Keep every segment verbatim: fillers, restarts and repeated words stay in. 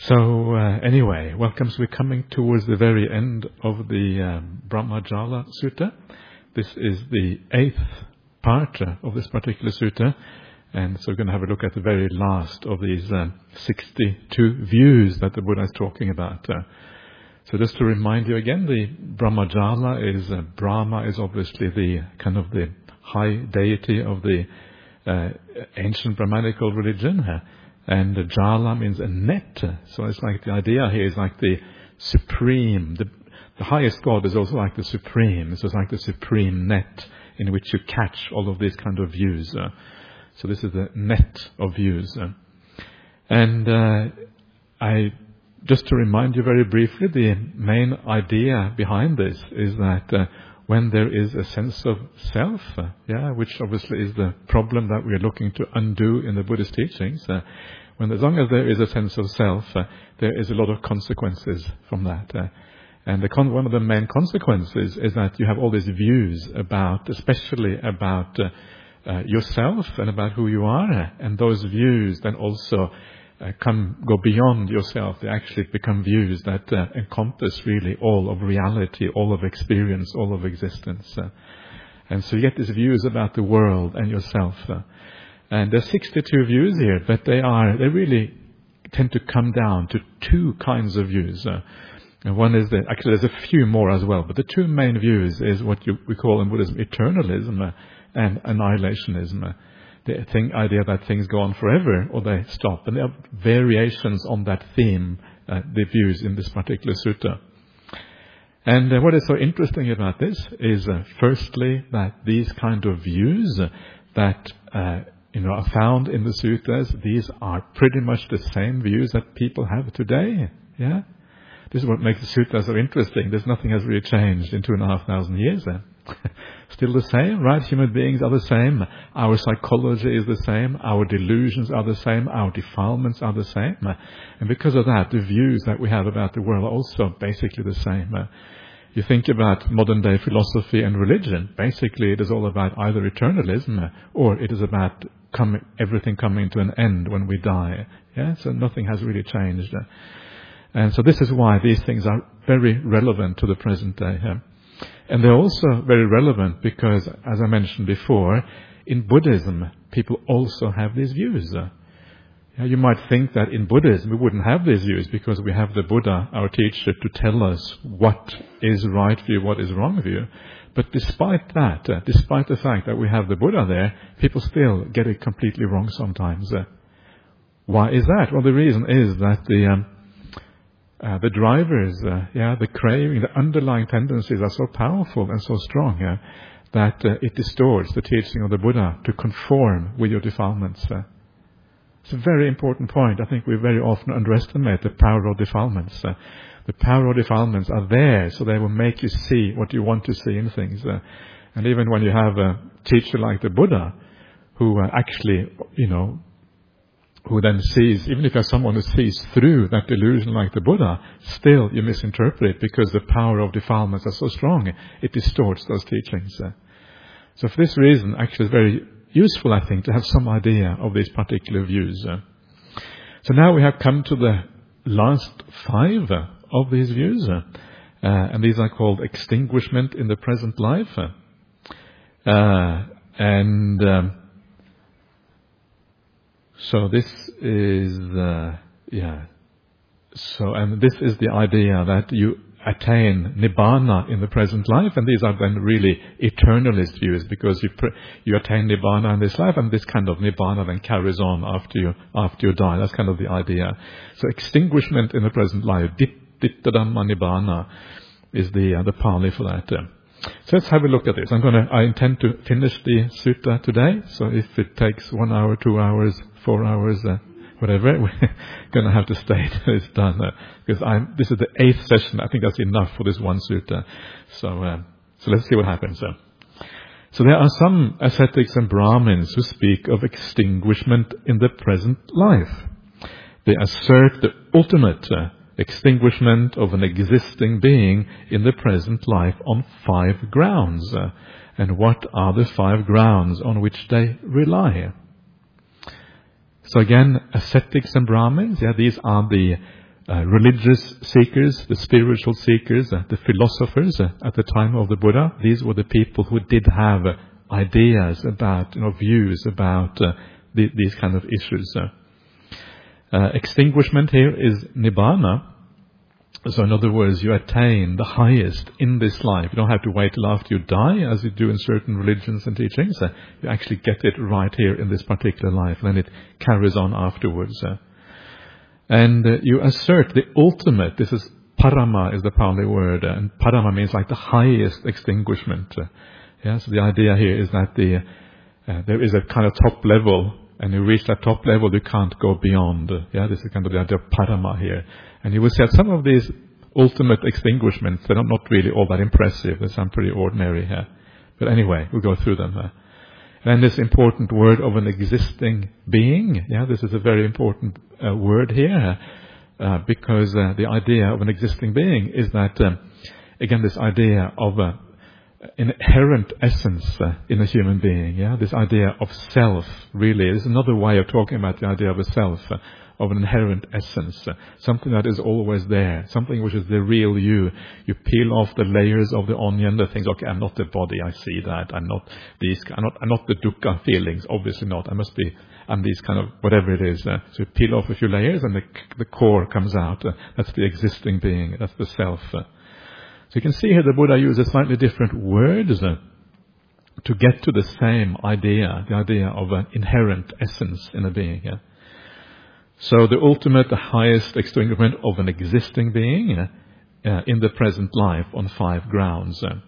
So uh, anyway, welcome. So we're coming towards the very end of the um, Brahmajala Sutta. This is the eighth part uh, of this particular sutta. And so we're going to have a look at the very last of these um, sixty-two views that the Buddha is talking about. Uh, so just to remind you again, the Brahmajala is, uh, Brahma is obviously the kind of the high deity of the uh, ancient Brahmanical religion. Uh, And the jala means a net. So it's like the idea here is like the supreme. The, the highest God is also like the supreme. So it's like the supreme net in which you catch all of these kind of views. Uh, so this is the net of views. Uh, and uh, I just to remind you very briefly, the main idea behind this is that uh, when there is a sense of self, uh, yeah, which obviously is the problem that we are looking to undo in the Buddhist teachings, uh, when as long as there is a sense of self, uh, there is a lot of consequences from that. Uh, and the con- one of the main consequences is that you have all these views about, especially about uh, uh, yourself and about who you are, and those views then also Uh, come go beyond yourself. They actually become views that uh, encompass really all of reality, all of experience, all of existence. Uh, and so you get these views about the world and yourself. Uh, and there's sixty-two views here, but they are they really tend to come down to two kinds of views. Uh, and one is that actually there's a few more as well, but the two main views is what you, we call in Buddhism eternalism uh, and annihilationism. Uh, The thing, idea that things go on forever or they stop. And there are variations on that theme, uh, the views in this particular sutta. And uh, what is so interesting about this is, uh, firstly, that these kind of views uh, that uh, you know are found in the suttas, these are pretty much the same views that people have today. Yeah, this is what makes the suttas so interesting. There's nothing has really changed in two and a half thousand years. Then. Still the same, right? Human beings are the same. Our psychology is the same. Our delusions are the same. Our defilements are the same. And because of that, the views that we have about the world are also basically the same. You think about modern day philosophy and religion. Basically, it is all about either eternalism or it is about coming, everything coming to an end when we die. Yeah, so nothing has really changed. And so this is why these things are very relevant to the present day. And they're also very relevant because, as I mentioned before, in Buddhism, people also have these views. Uh, you might think that in Buddhism we wouldn't have these views because we have the Buddha, our teacher, to tell us what is right view, what is wrong view. But despite that, uh, despite the fact that we have the Buddha there, people still get it completely wrong sometimes. Uh, why is that? Well, the reason is that the... Um, Uh, the drivers, uh, yeah, the craving, the underlying tendencies are so powerful and so strong uh, that uh, it distorts the teaching of the Buddha to conform with your defilements. Uh. It's a very important point. I think we very often underestimate the power of defilements. Uh, the power of defilements are there, so they will make you see what you want to see in things. Uh, and even when you have a teacher like the Buddha, who uh, actually, you know, who then sees, even if you have someone who sees through that delusion like the Buddha, still you misinterpret it because the power of defilements are so strong, it distorts those teachings. So for this reason, actually it's very useful, I think, to have some idea of these particular views. So now we have come to the last five of these views, uh, and these are called extinguishment in the present life. Uh, and... Um, So this is, uh, yeah, so, and this is the idea that you attain Nibbana in the present life, and these are then really eternalist views, because you pr- you attain Nibbana in this life, and this kind of Nibbana then carries on after you, after you die. That's kind of the idea. So extinguishment in the present life, Ditta Dhamma Nibbana, is the, uh, the Pali for that. Uh. So let's have a look at this. I'm gonna, I intend to finish the sutta today. So if it takes one hour, two hours, four hours, uh, whatever, we're gonna have to stay till it's done. Uh, because I'm, this is the eighth session. I think that's enough for this one sutta. So, uh, so let's see what happens. Uh. So there are some ascetics and Brahmins who speak of extinguishment in the present life. They assert the ultimate uh, extinguishment of an existing being in the present life on five grounds. Uh, and what are the five grounds on which they rely? So again, ascetics and Brahmins, yeah, these are the uh, religious seekers, the spiritual seekers, uh, the philosophers uh, at the time of the Buddha. These were the people who did have uh, ideas about, you know, views about uh, the, these kind of issues. Uh. Uh, extinguishment here is nibbana. So in other words, you attain the highest in this life. You don't have to wait till after you die, as you do in certain religions and teachings. Uh, you actually get it right here in this particular life, and then it carries on afterwards. Uh. And uh, you assert the ultimate. This is parama, is the Pali word, uh, and parama means like the highest extinguishment. Uh, yeah, so the idea here is that the uh, there is a kind of top level, and you reach that top level, you can't go beyond. Uh, yeah, this is kind of the idea of parama here. And you will see that some of these ultimate extinguishments, they're not really all that impressive. They sound pretty ordinary here. But anyway, we'll go through them. Uh. And this important word of an existing being, yeah, this is a very important uh, word here, uh, because uh, the idea of an existing being is that, um, again, this idea of uh, inherent essence uh, in a human being, yeah, this idea of self, really, is another way of talking about the idea of a self. Uh, of an inherent essence, uh, something that is always there, something which is the real you. You peel off the layers of the onion, the things, okay, I'm not the body, I see that, I'm not these, I'm not, I'm not the dukkha feelings, obviously not, I must be, I'm these kind of, whatever it is. Uh, so you peel off a few layers and the, the core comes out. Uh, that's the existing being, that's the self. Uh. So you can see here the Buddha uses slightly different words uh, to get to the same idea, the idea of an inherent essence in a being. Yeah? So the ultimate, the highest extinguishment of an existing being uh, uh, in the present life on five grounds. Uh.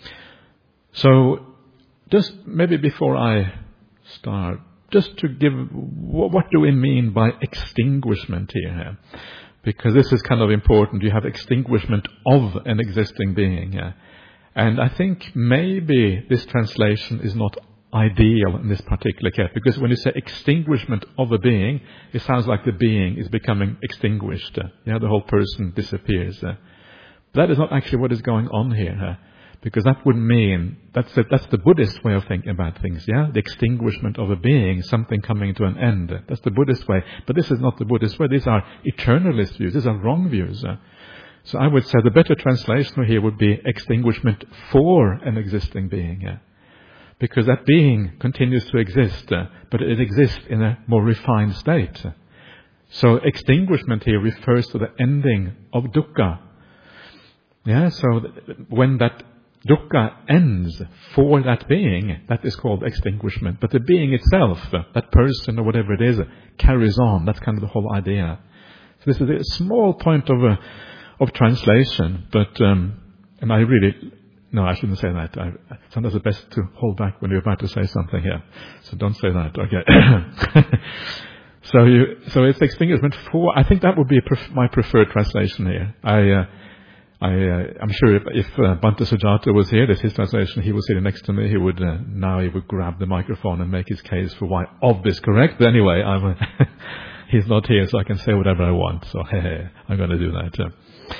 So just maybe before I start, just to give, what, what do we mean by extinguishment here? Because this is kind of important. You have extinguishment of an existing being. Uh. And I think maybe this translation is not ideal in this particular case, because when you say extinguishment of a being, it sounds like the being is becoming extinguished. Uh, yeah, the whole person disappears. Uh, that is not actually what is going on here, uh, because that would mean that's the, that's the Buddhist way of thinking about things. Yeah, the extinguishment of a being, something coming to an end. Uh, that's the Buddhist way, but this is not the Buddhist way. These are eternalist views. These are wrong views. Uh, so I would say the better translation here would be extinguishment for an existing being. Uh, Because that being continues to exist, uh, but it exists in a more refined state. So extinguishment here refers to the ending of dukkha. Yeah, so th- when that dukkha ends for that being, that is called extinguishment. But the being itself, uh, that person or whatever it is, uh, carries on. That's kind of the whole idea. So this is a small point of uh, of translation, but um, and I really. No, I shouldn't say that. I, sometimes it's best to hold back when you're about to say something here. So don't say that. Okay. so you, so it's extinguishment for. I think that would be pref- my preferred translation here. I, uh, I, uh, I'm sure if, if uh, Bhante Sujata was here, that's his translation. He was sitting next to me. He would uh, now he would grab the microphone and make his case for why of is correct. But anyway, I'm. Uh, he's not here, so I can say whatever I want. So hey, I'm going to do that. Uh.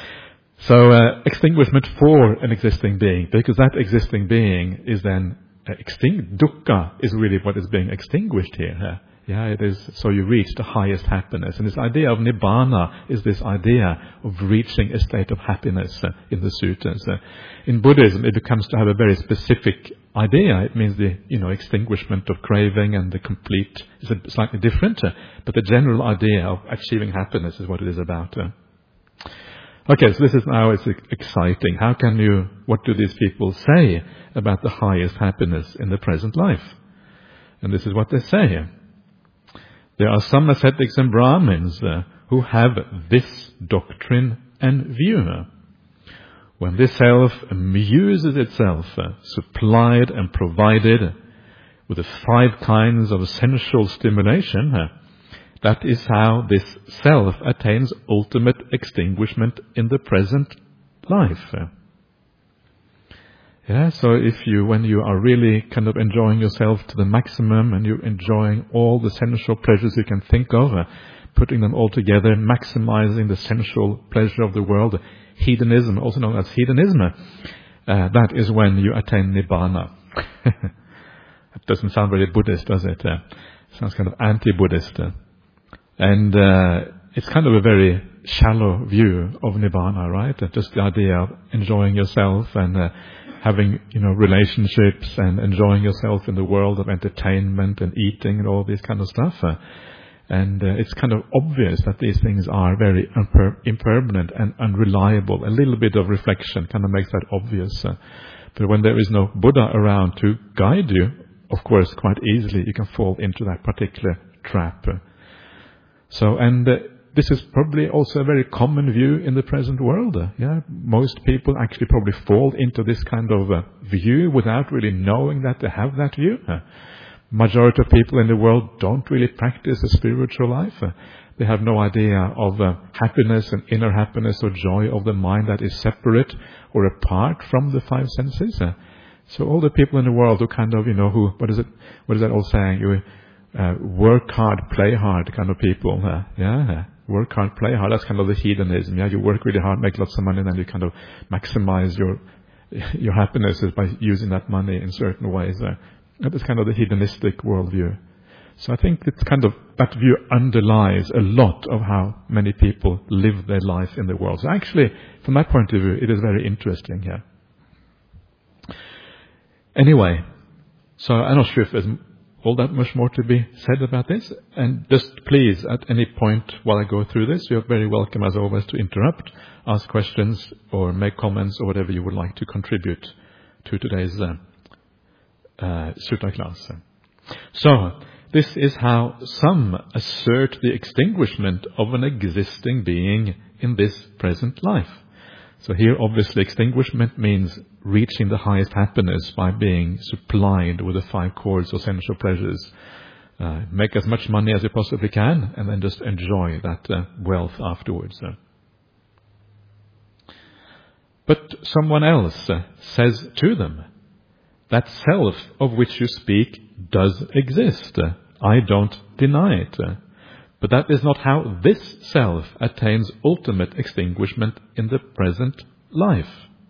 So, uh, extinguishment for an existing being, because that existing being is then uh, extinct. Dukkha is really what is being extinguished here. Uh, yeah, it is. So you reach the highest happiness, and this idea of nibbana is this idea of reaching a state of happiness uh, in the suttas. Uh, in Buddhism, it becomes to have a very specific idea. It means the you know extinguishment of craving and the complete is a slightly different, uh, but the general idea of achieving happiness is what it is about. Uh. Okay, so this is now it's exciting. How can you, what do these people say about the highest happiness in the present life? And this is what they say. There are some ascetics and Brahmins uh, who have this doctrine and view. When this self amuses itself, uh, supplied and provided with the five kinds of sensual stimulation, uh, that is how this self attains ultimate extinguishment in the present life. Yeah, so if you, when you are really kind of enjoying yourself to the maximum and you're enjoying all the sensual pleasures you can think of, uh, putting them all together, maximizing the sensual pleasure of the world, hedonism, also known as hedonism, uh, that is when you attain nibbana. That doesn't sound very Buddhist, does it? Uh, sounds kind of anti-Buddhist. Uh. And uh, it's kind of a very shallow view of Nibbana, right? Uh, Just the idea of enjoying yourself and uh, having, you know, relationships and enjoying yourself in the world of entertainment and eating and all this kind of stuff. Uh, and uh, it's kind of obvious that these things are very imper- impermanent and unreliable. A little bit of reflection kind of makes that obvious. Uh, but when there is no Buddha around to guide you, of course, quite easily you can fall into that particular trap. Uh, so, and uh, this is probably also a very common view in the present world. Uh, yeah, most people actually probably fall into this kind of uh, view without really knowing that they have that view. Uh, majority of people in the world don't really practice a spiritual life. Uh, they have no idea of uh, happiness and inner happiness or joy of the mind that is separate or apart from the five senses. Uh, so all the people in the world who kind of, you know, who, what is it, what is that old saying? You uh, work hard, play hard kind of people. Uh, yeah. Work hard, play hard. That's kind of the hedonism. Yeah, you work really hard, make lots of money, and then you kind of maximize your your happiness by using that money in certain ways. Uh, that is kind of the hedonistic worldview. So I think it's kind of that view underlies a lot of how many people live their life in the world. So actually, from that point of view, it is very interesting here. Anyway, so I'm not sure if there's all that much more to be said about this. And just please, at any point while I go through this, you're very welcome as always to interrupt, ask questions or make comments or whatever you would like to contribute to today's uh, uh, sutta class. So, this is how some assert the extinguishment of an existing being in this present life. So here, obviously, extinguishment means reaching the highest happiness by being supplied with the five chords or sensual pleasures. Uh, make as much money as you possibly can, and then just enjoy that uh, wealth afterwards. Uh. But someone else uh, says to them, that self of which you speak does exist. Uh, I don't deny it. Uh, But that is not how this self attains ultimate extinguishment in the present life.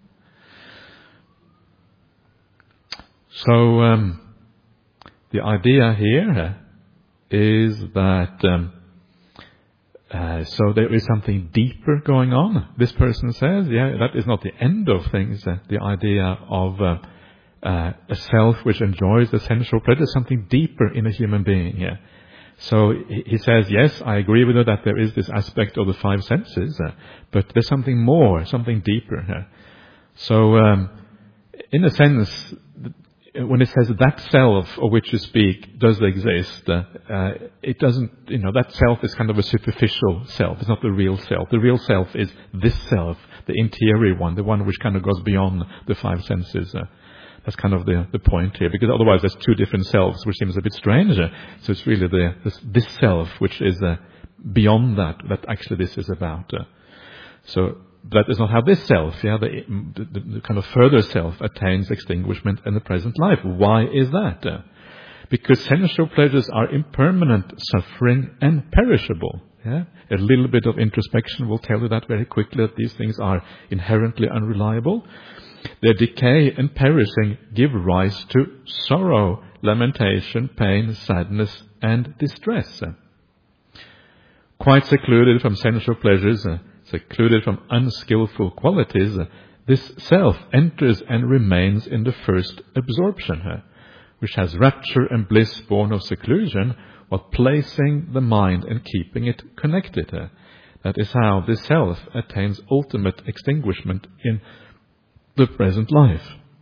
So, um, the idea here is that um, uh, so there is something deeper going on. This person says, yeah, that is not the end of things. Uh, the idea of uh, uh, a self which enjoys the sensual pleasure, something deeper in a human being here. So he says, yes, I agree with you that there is this aspect of the five senses, uh, but there's something more, something deeper here. So, um, in a sense, when it says that self of which you speak does exist, uh, uh, it doesn't, you know, that self is kind of a superficial self. It's not the real self. The real self is this self, the interior one, the one which kind of goes beyond the five senses. Uh, That's kind of the, the point here, because otherwise there's two different selves, which seems a bit strange. So it's really the this, this self, which is uh, beyond that, that actually this is about. Uh, so that is not how this self, yeah, the, the, the kind of further self attains extinguishment in the present life. Why is that? Uh, because sensual pleasures are impermanent, suffering, and perishable. Yeah? A little bit of introspection will tell you that very quickly, that these things are inherently unreliable. Their decay and perishing give rise to sorrow, lamentation, pain, sadness, and distress. Quite secluded from sensual pleasures, secluded from unskillful qualities, this self enters and remains in the first absorption, which has rapture and bliss born of seclusion, while placing the mind and keeping it connected. That is how this self attains ultimate extinguishment in the present life.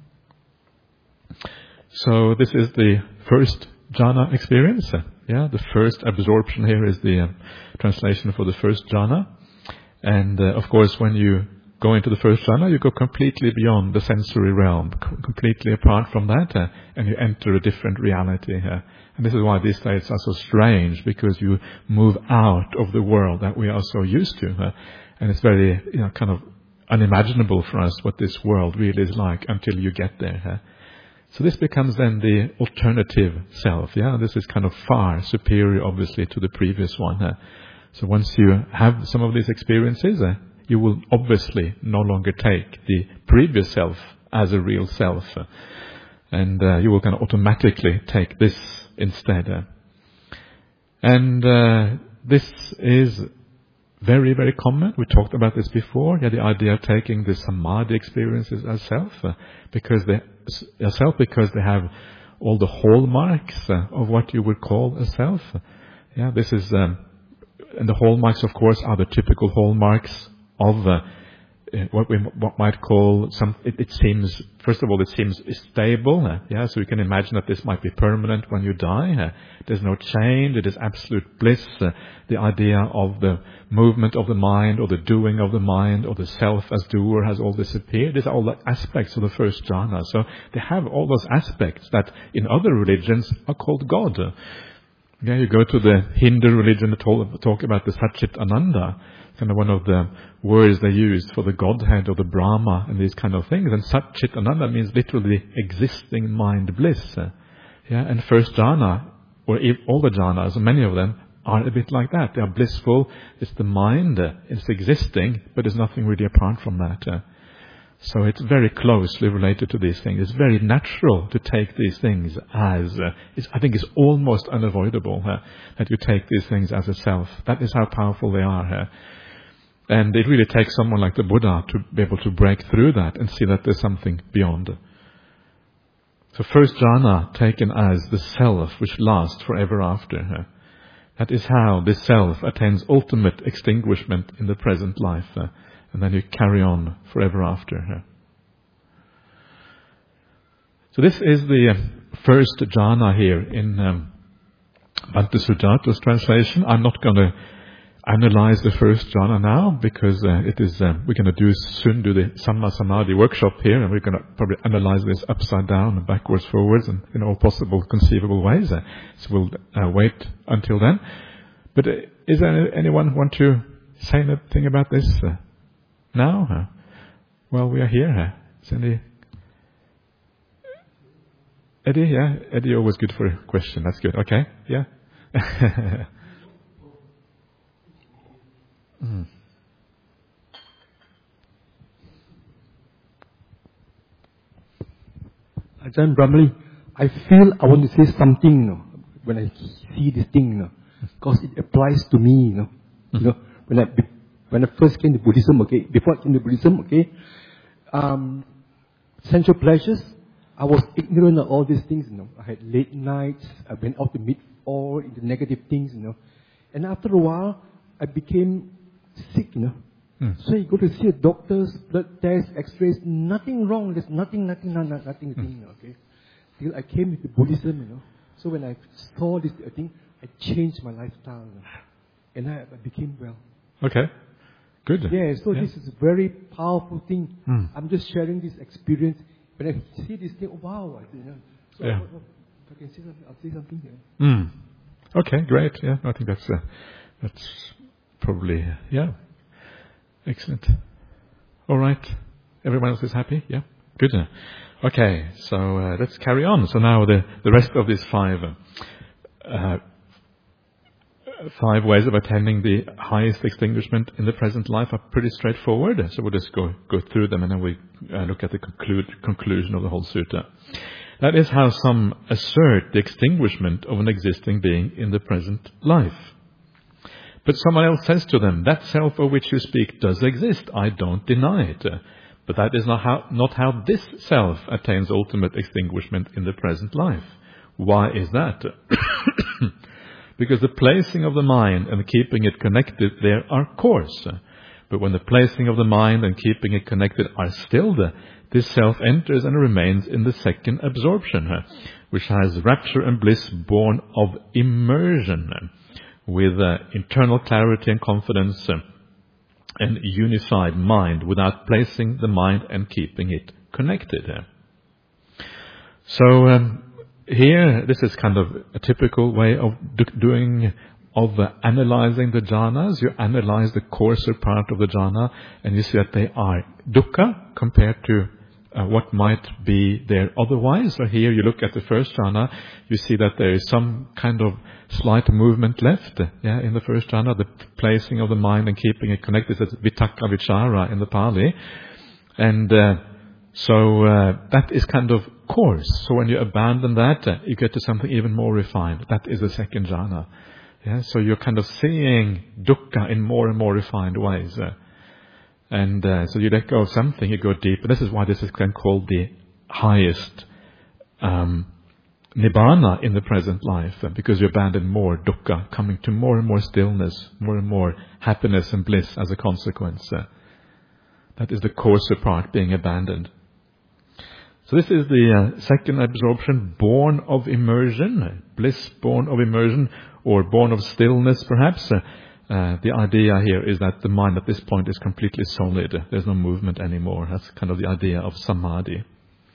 So this is the first jhana experience. Yeah, the first absorption here is the uh, translation for the first jhana. And uh, of course, when you go into the first jhana, you go completely beyond the sensory realm, c- completely apart from that, uh, and you enter a different reality here. And this is why these states are so strange, because you move out of the world that we are so used to. Uh, and it's very, you know, kind of unimaginable for us what this world really is like until you get there. Huh? So this becomes then the alternative self. Yeah, this is kind of far superior, obviously, to the previous one. Huh? So once you have some of these experiences, uh, you will obviously no longer take the previous self as a real self, uh, and uh, you will kind of automatically take this instead. Uh. And uh, this is very, very common. We talked about this before. Yeah, the idea of taking the samadhi experiences as self, uh, because they, as self because they have all the hallmarks uh, of what you would call a self. Yeah, this is, um, and the hallmarks, of course, are the typical hallmarks of uh, Uh, what we what might call some, it, it seems, first of all, it seems stable. Uh, yeah, so you can imagine that this might be permanent when you die. Uh, there's no change. It is absolute bliss. Uh, the idea of the movement of the mind or the doing of the mind or the self as doer has all disappeared. These are all the aspects of the first jhana. So they have all those aspects that in other religions are called God. Uh, yeah, you go to the Hindu religion that talk, talk about the Satchit Ananda, kind of one of the words they used for the Godhead or the Brahma and these kind of things. And Satchit Ananda means literally existing mind bliss. Uh, yeah, and first jhana, or if all the jhanas, many of them, are a bit like that. They are blissful. It's the mind. Uh, it's existing, but there's nothing really apart from that. Uh, so it's very closely related to these things. It's very natural to take these things as, uh, it's, I think it's almost unavoidable uh, that you take these things as a self. That is how powerful they are. Uh, And it really takes someone like the Buddha to be able to break through that and see that there's something beyond. So first jhana taken as the self which lasts forever after. That is how this self attains ultimate extinguishment in the present life. And then you carry on forever after. So this is the first jhana here in um, Bhante Sujata's translation. I'm not going to analyze the first jhana now, because uh, it is uh, we're going to do soon do the Samma Samadhi workshop here, and we're going to probably analyze this upside down and backwards, forwards, and in all possible conceivable ways. Uh, so we'll uh, wait until then. But uh, is there anyone want to say anything about this uh, now? Uh, well, we are here. Uh, is any Eddie? Yeah, Eddie, always good for a question. That's good. Okay, yeah. Mm. Ajahn Brahmali, I feel I want to say something, you know, when I see this thing, you know, because it applies to me, you know. Mm. You know, when I when I first came to Buddhism, okay, before I came to Buddhism, okay, um, sensual pleasures, I was ignorant of all these things, you know. I had late nights, I went out to meet all into negative things, you know. And after a while, I became sick, you know. Hmm. So you go to see a doctor's blood test, x-rays, nothing wrong. There's nothing, nothing, nothing, nothing, hmm. okay. Till I came into Buddhism, you know. So when I saw this thing, I changed my lifestyle, you know, and I, I became well. Okay, good. Yeah, so yeah. This is a very powerful thing. Hmm. I'm just sharing this experience. When I see this thing, oh, wow, I, you know. So yeah. I, if I can say something, I'll say something here. Hmm. Okay, great. Yeah, I think that's uh, that's. Probably, yeah. Excellent. All right. Everyone else is happy? Yeah. Good. Okay, so uh, let's carry on. So now the, the rest of these five uh, five ways of attaining the highest extinguishment in the present life are pretty straightforward. So we'll just go go through them, and then we uh, look at the conclude, conclusion of the whole sutta. That is how some assert the extinguishment of an existing being in the present life. But someone else says to them, that self of which you speak does exist. I don't deny it. But that is not how, not how this self attains ultimate extinguishment in the present life. Why is that? Because the placing of the mind and keeping it connected there are coarse. But when the placing of the mind and keeping it connected are stilled, this self enters and remains in the second absorption, which has rapture and bliss born of immersion, with uh, internal clarity and confidence uh, and unified mind without placing the mind and keeping it connected. So um, here, this is kind of a typical way of do- doing, of uh, analyzing the jhanas. You analyze the coarser part of the jhana, and you see that they are dukkha compared to uh, what might be there otherwise. So here you look at the first jhana, you see that there is some kind of slight movement left, yeah, in the first jhana, the placing of the mind and keeping it connected. It's vitakka vichara in the Pali. And uh, so uh, that is kind of coarse. So when you abandon that, uh, you get to something even more refined. That is the second jhana. Yeah, so you're kind of seeing dukkha in more and more refined ways. Uh, and uh, so you let go of something, you go deeper. This is why this is called the highest um, nibbana in the present life, uh, because you abandon more dukkha, coming to more and more stillness, more and more happiness and bliss as a consequence. Uh, that is the coarser part being abandoned. So this is the uh, second absorption, born of immersion, bliss born of immersion, or born of stillness perhaps. Uh, uh, the idea here is that the mind at this point is completely solid. There's no movement anymore. That's kind of the idea of samadhi.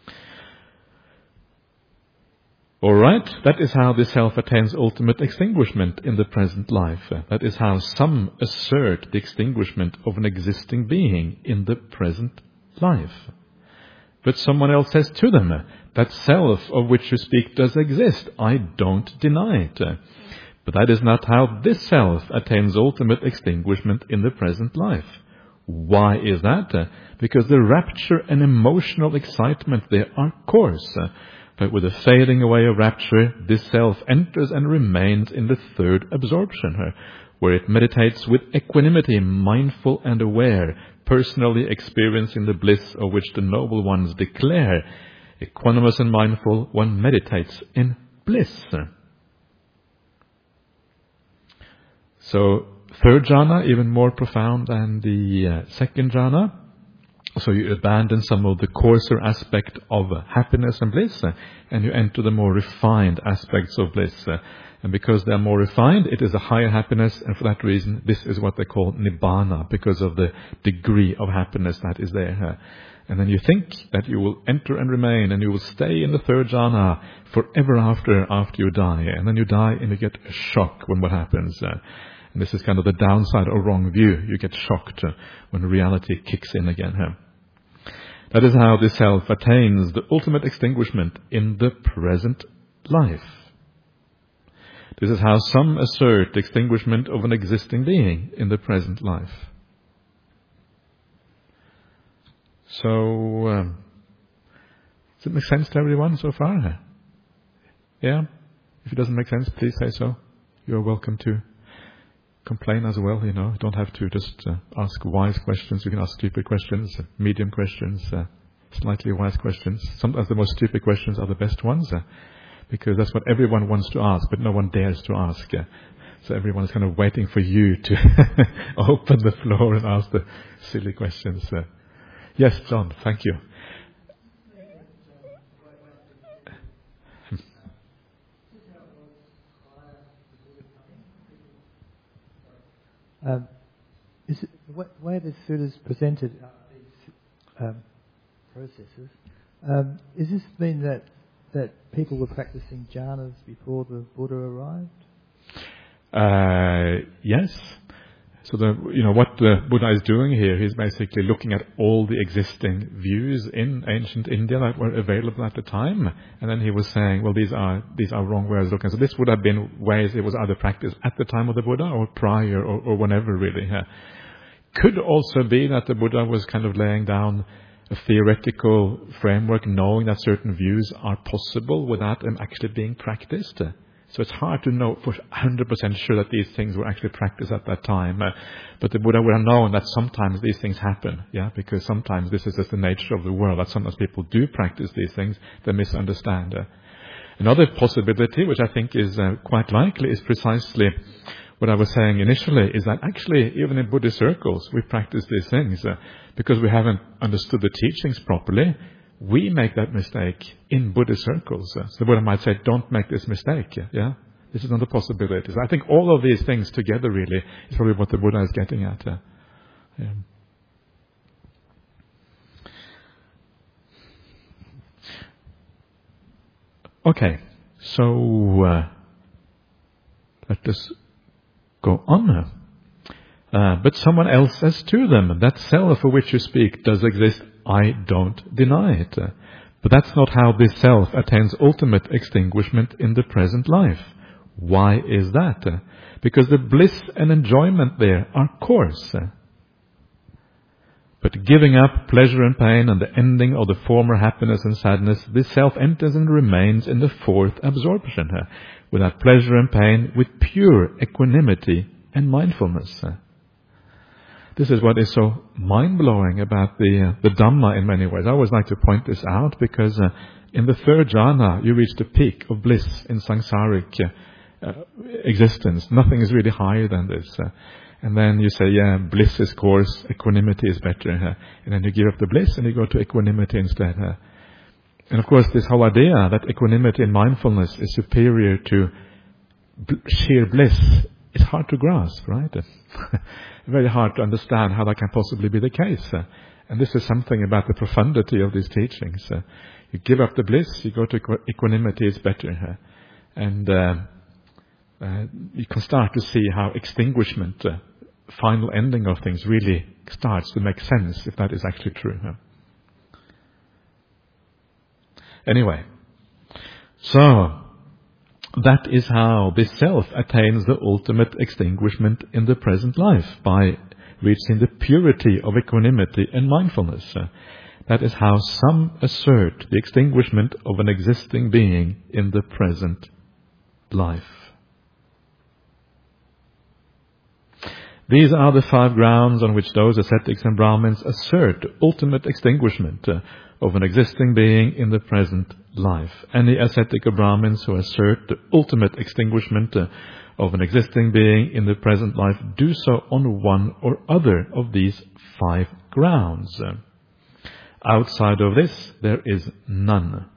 Alright, that is how the self attains ultimate extinguishment in the present life. Uh, that is how some assert the extinguishment of an existing being in the present life. But someone else says to them, that self of which you speak does exist. I don't deny it. But that is not how this self attains ultimate extinguishment in the present life. Why is that? Because the rapture and emotional excitement there are coarse. But with the fading away of rapture, this self enters and remains in the third absorption, where it meditates with equanimity, mindful and aware, personally experiencing the bliss of which the noble ones declare. Equanimous and mindful, one meditates in bliss. So, third jhana, even more profound than the uh, second jhana. So you abandon some of the coarser aspect of uh, happiness and bliss, uh, and you enter the more refined aspects of bliss. Uh, and because they are more refined, it is a higher happiness, and for that reason, this is what they call nibbana, because of the degree of happiness that is there. Uh, and then you think that you will enter and remain, and you will stay in the third jhana forever after, after you die. And then you die, and you get a shock when what happens. Uh, and this is kind of the downside of wrong view. You get shocked uh, when reality kicks in again. Uh. That is how the self attains the ultimate extinguishment in the present life. This is how some assert the extinguishment of an existing being in the present life. So, um, does it make sense to everyone so far? Yeah? If it doesn't make sense, please say so. You're welcome to complain as well, you know. You don't have to just uh, ask wise questions. You can ask stupid questions, uh, medium questions, uh, slightly wise questions. Sometimes the most stupid questions are the best ones, uh, because that's what everyone wants to ask, but no one dares to ask. Uh, so everyone is kind of waiting for you to open the floor and ask the silly questions. Uh, yes, John, thank you. Um, is it, the way the suttas presented uh, these um, processes, um, does this mean that that people were practicing jhanas before the Buddha arrived? Uh, yes. So the you know what the Buddha is doing here, he's basically looking at all the existing views in ancient India that were available at the time, and then he was saying, well, these are these are wrong ways of looking. So this would have been ways it was either practiced at the time of the Buddha or prior or, or whenever really. Yeah. Could also be that the Buddha was kind of laying down a theoretical framework, knowing that certain views are possible without them actually being practiced. So it's hard to know for one hundred percent sure that these things were actually practiced at that time. Uh, but the Buddha would have known that sometimes these things happen, yeah, because sometimes this is just the nature of the world, that sometimes people do practice these things, they misunderstand. Uh, another possibility, which I think is uh, quite likely, is precisely what I was saying initially, is that actually, even in Buddhist circles, we practice these things uh, because we haven't understood the teachings properly. We make that mistake in Buddhist circles. So the Buddha might say, don't make this mistake. Yeah, this is not a possibility. So I think all of these things together really is probably what the Buddha is getting at. Uh, yeah. Okay, so uh, let us go on now. Uh, but someone else says to them, that self for which you speak does exist. I don't deny it. Uh, but that's not how this self attains ultimate extinguishment in the present life. Why is that? Uh, because the bliss and enjoyment there are coarse. Uh, But giving up pleasure and pain and the ending of the former happiness and sadness, this self enters and remains in the fourth absorption, uh, without pleasure and pain, with pure equanimity and mindfulness. Uh. This is what is so mind-blowing about the, uh, the Dhamma in many ways. I always like to point this out because uh, in the third jhana, you reach the peak of bliss in samsaric uh, uh, existence. Nothing is really higher than this. Uh, and then you say, yeah, bliss is coarse, equanimity is better. Uh, and then you give up the bliss and you go to equanimity instead. Uh. And of course, this whole idea that equanimity and mindfulness is superior to b- sheer bliss is hard to grasp, right? Very hard to understand how that can possibly be the case. Uh, and this is something about the profundity of these teachings. Uh, you give up the bliss, you go to equ- equanimity, it's better. Uh, and uh, uh, you can start to see how extinguishment, uh, final ending of things, really starts to make sense, if that is actually true. Uh. Anyway, so that is how this self attains the ultimate extinguishment in the present life, by reaching the purity of equanimity and mindfulness. Uh, that is how some assert the extinguishment of an existing being in the present life. These are the five grounds on which those ascetics and Brahmins assert ultimate extinguishment uh, of an existing being in the present life. Any ascetic or Brahmins who assert the ultimate extinguishment uh, of an existing being in the present life do so on one or other of these five grounds. Uh, outside of this, there is none.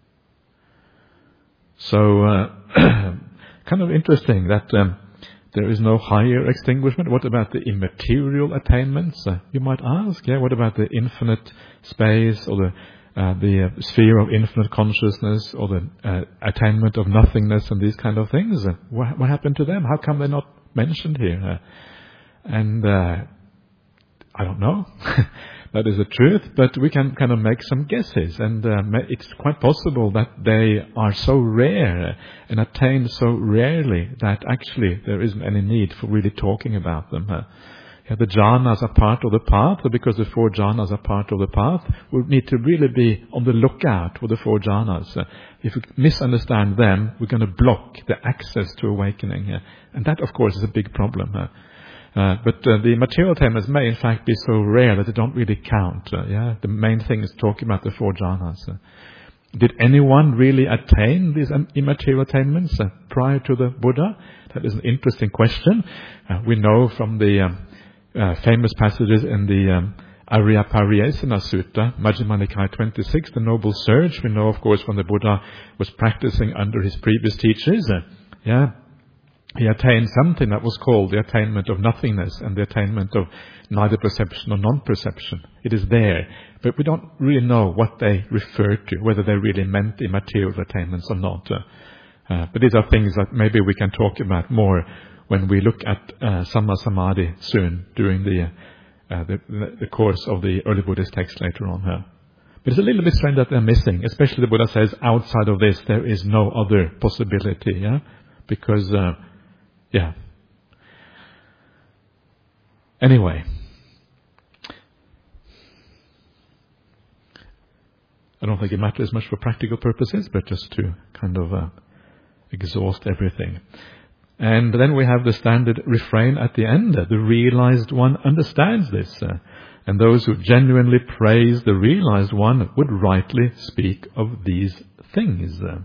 So, uh, kind of interesting that um, there is no higher extinguishment. What about the immaterial attainments? Uh, you might ask, yeah, what about the infinite space or the uh, the uh, sphere of infinite consciousness or the uh, attainment of nothingness and these kind of things? Uh, what, what happened to them? How come they're not mentioned here? Uh, and uh, I don't know. That is the truth, but we can kind of make some guesses, and uh, it's quite possible that they are so rare and attained so rarely that actually there isn't any need for really talking about them. Uh, yeah, the jhanas are part of the path, but because the four jhanas are part of the path, we need to really be on the lookout for the four jhanas. Uh, if we misunderstand them, we're going to block the access to awakening, uh, and that, of course, is a big problem. Uh, Uh, but uh, the material attainments may in fact be so rare that they don't really count. Uh, yeah, the main thing is talking about the four jhanas. Uh, did anyone really attain these um, immaterial attainments uh, prior to the Buddha? That is an interesting question. Uh, we know from the um, uh, famous passages in the um, Aryapariyesana Sutta, Majjhima Nikaya twenty-six, the Noble Surge. We know, of course, when the Buddha was practicing under his previous teachers. Uh, yeah. He attained something that was called the attainment of nothingness and the attainment of neither perception or non-perception. It is there, but we don't really know what they refer to, whether they really meant immaterial attainments or not. Uh, uh, but these are things that maybe we can talk about more when we look at uh, Samma Samadhi soon, during the, uh, the the course of the early Buddhist text later on. Uh. But it's a little bit strange that they're missing, especially the Buddha says outside of this there is no other possibility, yeah, because. Uh, Yeah. Anyway, I don't think it matters much for practical purposes, but just to kind of uh, exhaust everything. And then we have the standard refrain at the end. The realized one understands this. Uh, and those who genuinely praise the realized one would rightly speak of these things. Uh,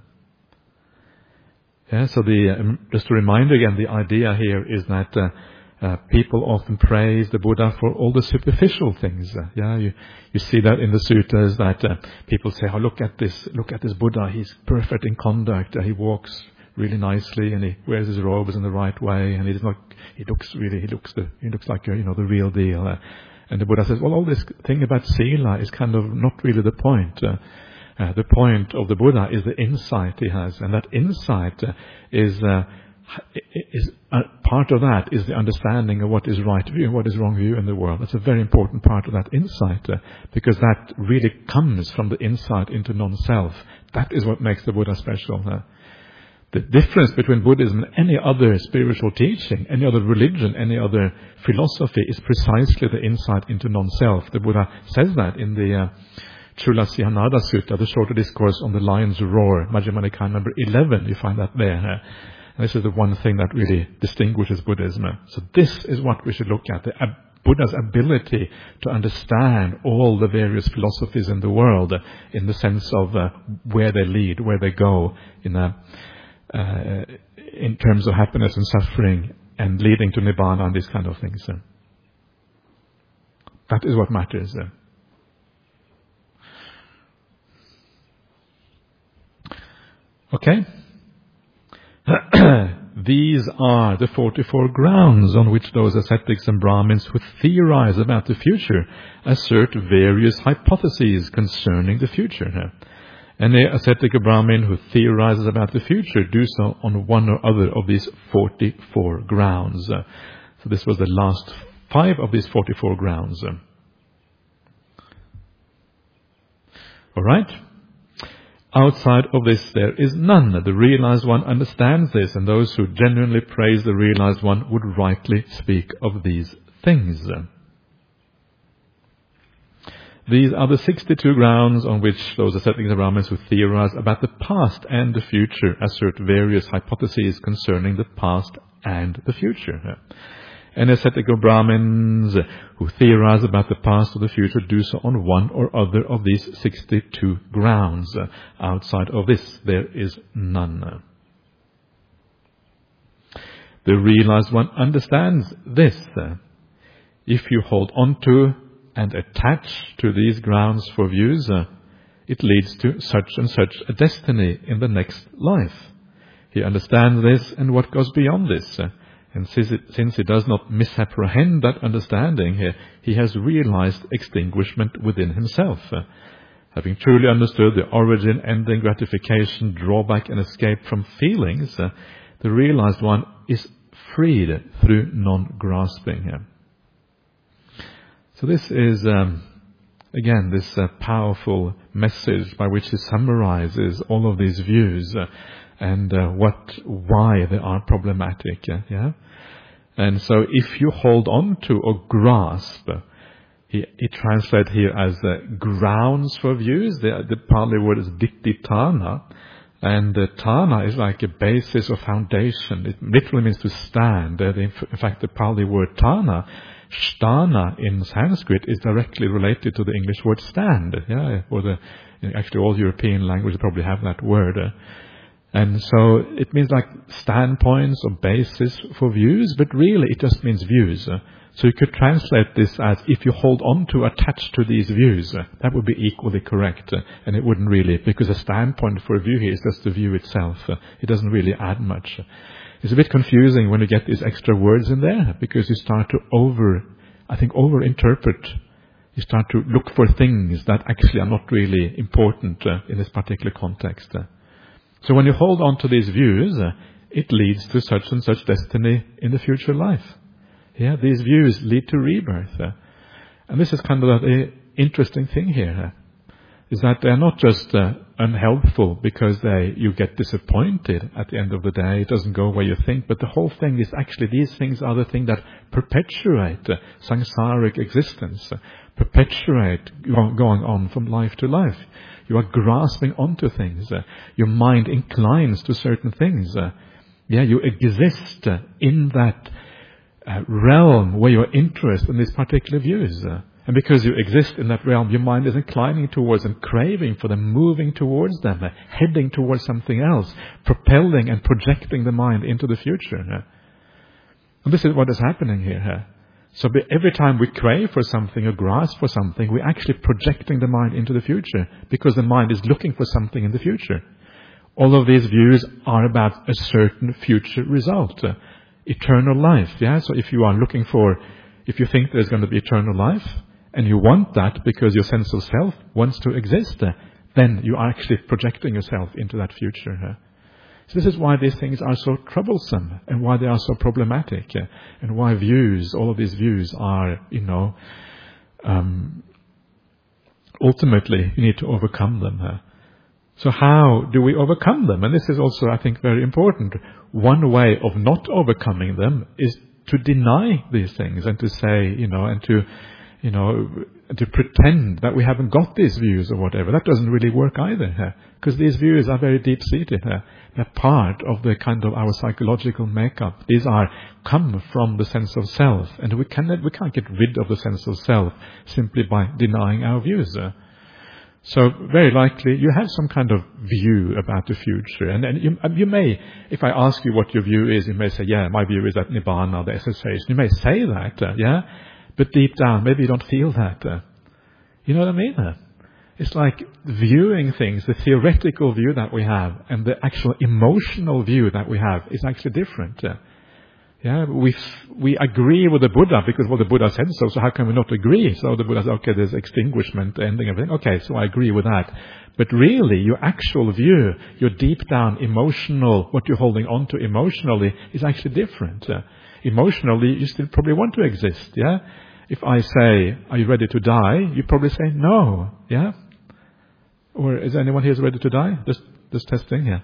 Yeah, so the um, just to remind again, the idea here is that uh, uh, people often praise the Buddha for all the superficial things. Uh, yeah, you you see that in the suttas that uh, people say, "Oh, look at this! Look at this Buddha! He's perfect in conduct. Uh, he walks really nicely, and he wears his robes in the right way, and he's not. He looks really. He looks the. He looks like a, you know the real deal." Uh, and the Buddha says, "Well, all this thing about sila is kind of not really the point." Uh, Uh, the point of the Buddha is the insight he has, and that insight uh, is uh, is uh, part of that is the understanding of what is right view and what is wrong view in the world. That's a very important part of that insight, uh, because that really comes from the insight into non-self. That is what makes the Buddha special. Uh. the difference between Buddhism and any other spiritual teaching, any other religion, any other philosophy is precisely the insight into non-self. The Buddha says that in the uh, Chula Sihanada Sutta, the shorter discourse on the lion's roar, Majjhima Nikaya number eleven. You find that there. Uh, and this is the one thing that really distinguishes Buddhism. So this is what we should look at, the ab- Buddha's ability to understand all the various philosophies in the world uh, in the sense of uh, where they lead, where they go, in a Uh, in terms of happiness and suffering and leading to Nibbana and these kind of things. Uh. That is what matters. Uh. Okay? These are the forty-four grounds on which those ascetics and Brahmins who theorize about the future assert various hypotheses concerning the future. Uh. Any ascetic or Brahmin who theorizes about the future do so on one or other of these forty-four grounds. Uh, so this was the last five of these forty-four grounds. Uh. All right? Outside of this there is none. The realized one understands this, and those who genuinely praise the realized one would rightly speak of these things. Uh. These are the sixty-two grounds on which those ascetics and Brahmins who theorize about the past and the future assert various hypotheses concerning the past and the future. And ascetic or Brahmins who theorize about the past or the future do so on one or other of these sixty-two grounds. Outside of this, there is none. The realized one understands this. If you hold on to and attach to these grounds for views, uh, it leads to such and such a destiny in the next life. He understands this and what goes beyond this. Uh, and since, it, since he does not misapprehend that understanding, he, he has realized extinguishment within himself. Uh, having truly understood the origin, ending, gratification, drawback and escape from feelings, uh, the realized one is freed through non-grasping. Uh, So this is, um, again, this uh, powerful message by which he summarizes all of these views uh, and uh, what, why they are problematic. Uh, yeah, and so if you hold on to or grasp, uh, he, he translates here as uh, grounds for views. The, the Pali word is dittitthana, and uh, thana is like a basis or foundation. It literally means to stand. Uh, the, in fact, the Pali word thana, Sthana in Sanskrit, is directly related to the English word stand. Yeah, or the actually all European languages probably have that word. Uh, and so it means like standpoints or basis for views, but really it just means views. Uh, so you could translate this as if you hold on to, attach to these views. Uh, that would be equally correct. Uh, and it wouldn't really, because a standpoint for a view here is just the view itself. Uh, it doesn't really add much. Uh, It's a bit confusing when you get these extra words in there, because you start to over, I think, over-interpret. You start to look for things that actually are not really important uh, in this particular context. Uh. So when you hold on to these views, uh, it leads to such and such destiny in the future life. Yeah, these views lead to rebirth. Uh. And this is kind of an interesting thing here. Uh. Is that they're not just uh, unhelpful because they you get disappointed at the end of the day. It doesn't go where you think. But the whole thing is actually these things are the things that perpetuate uh, samsaric existence, uh, perpetuate go- going on from life to life. You are grasping onto things. Uh, your mind inclines to certain things. Uh, yeah, you exist uh, in that uh, realm where your interest in these particular views. Uh, And because you exist in that realm, your mind is inclining towards and craving for them, moving towards them, uh, heading towards something else, propelling and projecting the mind into the future. Uh. And this is what is happening here. Uh. So every time we crave for something or grasp for something, we're actually projecting the mind into the future, because the mind is looking for something in the future. All of these views are about a certain future result, uh, eternal life. Yeah. So if you are looking for, if you think there's going to be eternal life, and you want that because your sense of self wants to exist, uh, then you are actually projecting yourself into that future. Uh. So this is why these things are so troublesome, and why they are so problematic, uh, and why views, all of these views are, you know, um, ultimately you need to overcome them. Uh. So how do we overcome them? And this is also, I think, very important. One way of not overcoming them is to deny these things and to say, you know, and to, you know, to pretend that we haven't got these views or whatever. That doesn't really work either, because these views are very deep-seated. They're part of the kind of our psychological makeup. These are come from the sense of self, and we cannot, we can't get rid of the sense of self simply by denying our views. So very likely you have some kind of view about the future. And, and you, you may, if I ask you what your view is, you may say, yeah, my view is that Nibbana, the cessation. You may say that, uh, yeah, but deep down, maybe you don't feel that. Uh, you know what I mean? Uh, it's like viewing things, the theoretical view that we have and the actual emotional view that we have is actually different. Uh, Yeah, we we agree with the Buddha because, well, the Buddha said so, so how can we not agree? So the Buddha said, okay, there's extinguishment, ending, everything. Okay, so I agree with that. But really, your actual view, your deep down emotional, what you're holding on to emotionally is actually different. Uh, emotionally, you still probably want to exist, yeah? If I say, are you ready to die? You probably say no, yeah? Or is anyone here ready to die? Just, just testing, yeah.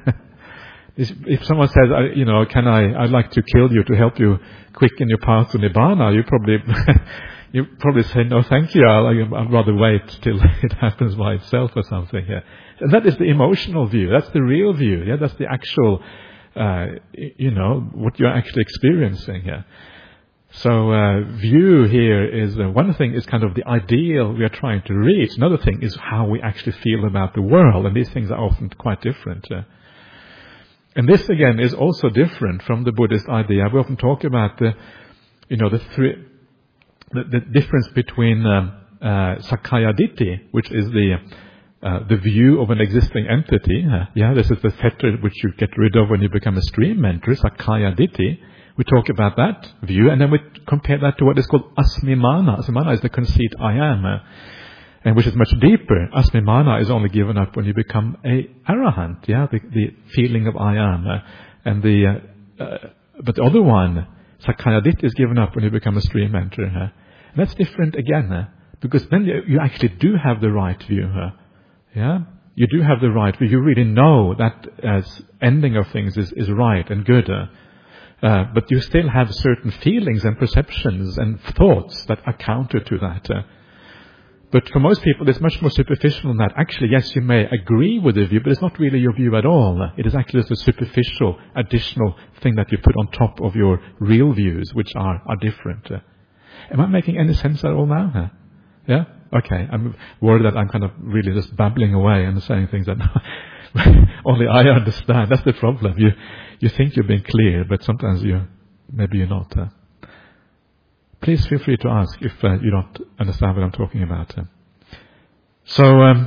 If someone says, you know, can I, I'd like to kill you to help you quicken your path to Nibbana, you probably, you probably say, no, thank you, I'll, I'd rather wait till it happens by itself or something, yeah. And that is the emotional view, that's the real view, yeah, that's the actual, uh, you know, what you're actually experiencing, yeah. So, uh, view here is, uh, one thing is kind of the ideal we are trying to reach, another thing is how we actually feel about the world, and these things are often quite different, yeah. And this again is also different from the Buddhist idea. We often talk about the, you know, the three, the, the difference between um, uh, Sakkaya Ditthi, which is the uh, the view of an existing entity. Uh, yeah, this is the fetter which you get rid of when you become a stream mentor, Sakkaya Ditthi. We talk about that view, and then we compare that to what is called Asmimana. Asmimana is the conceit I am. Uh, And which is much deeper. Asmimana is only given up when you become a arahant, yeah, the, the feeling of I am. Uh, and the, uh, uh, but the other one, Sakkaya Ditthi, is given up when you become a stream mentor. Uh, and that's different again, uh, because then you, you actually do have the right view. Uh, yeah, you do have the right view. You really know that as ending of things is, is right and good. Uh, uh, but you still have certain feelings and perceptions and thoughts that are counter to that. Uh, But for most people, it's much more superficial than that. Actually, yes, you may agree with the view, but it's not really your view at all. It is actually just a superficial, additional thing that you put on top of your real views, which are, are different. Uh, am I making any sense at all now? Uh, yeah? Okay. I'm worried that I'm kind of really just babbling away and saying things that only I understand. That's the problem. You you think you're being clear, but sometimes you maybe you're not. Uh, Please feel free to ask if uh, you don't understand what I'm talking about. Uh. So, um,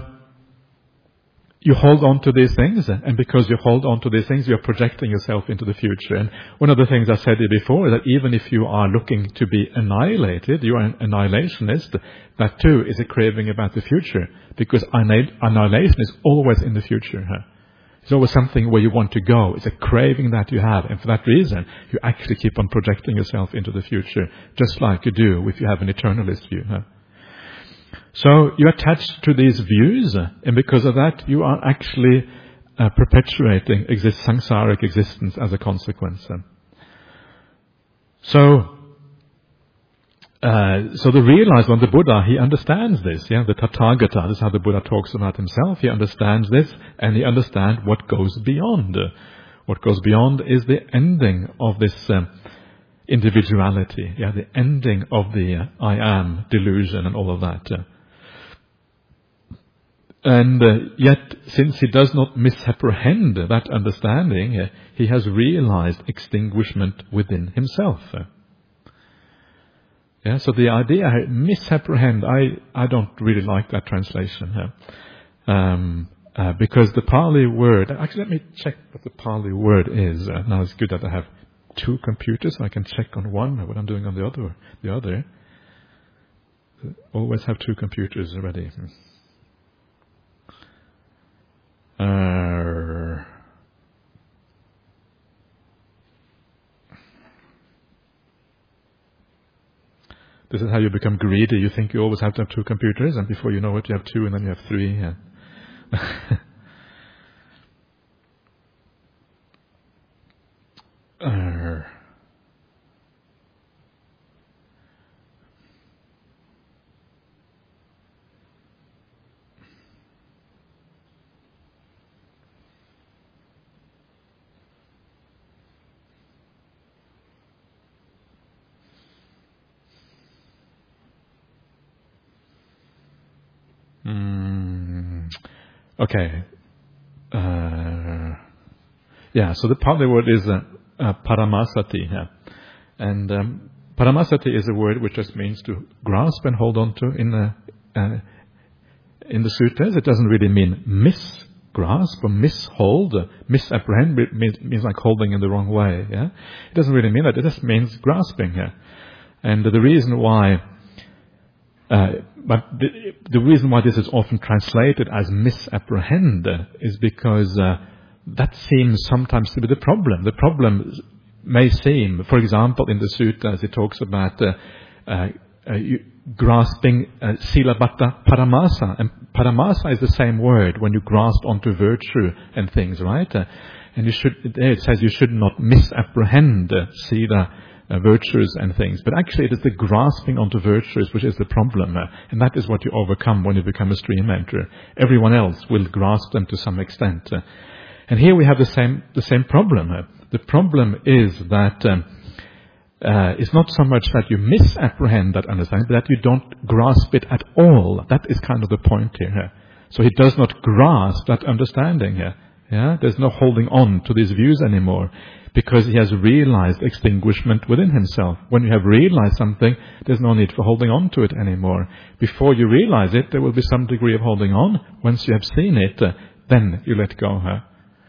you hold on to these things, and because you hold on to these things, you're projecting yourself into the future. And one of the things I said here before is that even if you are looking to be annihilated, you are an annihilationist, that too is a craving about the future, because annihilation is always in the future. Huh? It's always something where you want to go. It's a craving that you have. And for that reason, you actually keep on projecting yourself into the future, just like you do if you have an eternalist view. Huh? So you're attached to these views, and because of that, you are actually uh, perpetuating exist, samsaric existence as a consequence. So, Uh, so the realized one, the Buddha, he understands this, yeah, the Tathagata, this is how the Buddha talks about himself, he understands this, and he understands what goes beyond. What goes beyond is the ending of this um, individuality, yeah, the ending of the uh, I am delusion and all of that. Uh. And uh, yet, since he does not misapprehend that understanding, uh, he has realized extinguishment within himself. Uh. Yeah, so the idea, misapprehend, I, I don't really like that translation here. Um, uh, because the Pali word, actually let me check what the Pali word is. Uh, now it's good that I have two computers, so I can check on one what I'm doing on the other. The other. Always have two computers ready. Uh, This is how you become greedy. You think you always have to have two computers, and before you know it, you have two, and then you have three. Yeah. Okay. Uh, yeah, so the Pali word is uh, uh, paramasati. Yeah. And um, paramasati is a word which just means to grasp and hold on to in the, uh, in the sutras. It doesn't really mean misgrasp or mishold. Uh, misapprehend means, means like holding in the wrong way. Yeah, it doesn't really mean that. It just means grasping. Yeah. And uh, the reason why Uh, but the, the reason why this is often translated as misapprehend is because uh, that seems sometimes to be the problem. The problem may seem, for example, in the suttas it talks about uh, uh, uh, you, grasping uh, silabbata paramasa. And paramasa is the same word when you grasp onto virtue and things, right? Uh, and you should, it says you should not misapprehend uh, sila Uh, virtues and things. But actually it is the grasping onto virtues which is the problem. Uh, and that is what you overcome when you become a stream enterer. Everyone else will grasp them to some extent. Uh, and here we have the same the same problem. Uh, the problem is that um, uh, it's not so much that you misapprehend that understanding, but that you don't grasp it at all. That is kind of the point here. Uh. So he does not grasp that understanding here. Yeah? There's no holding on to these views anymore, because he has realized extinguishment within himself. When you have realized something, there's no need for holding on to it anymore. Before you realize it, there will be some degree of holding on. Once you have seen it, uh, then you let go. Huh?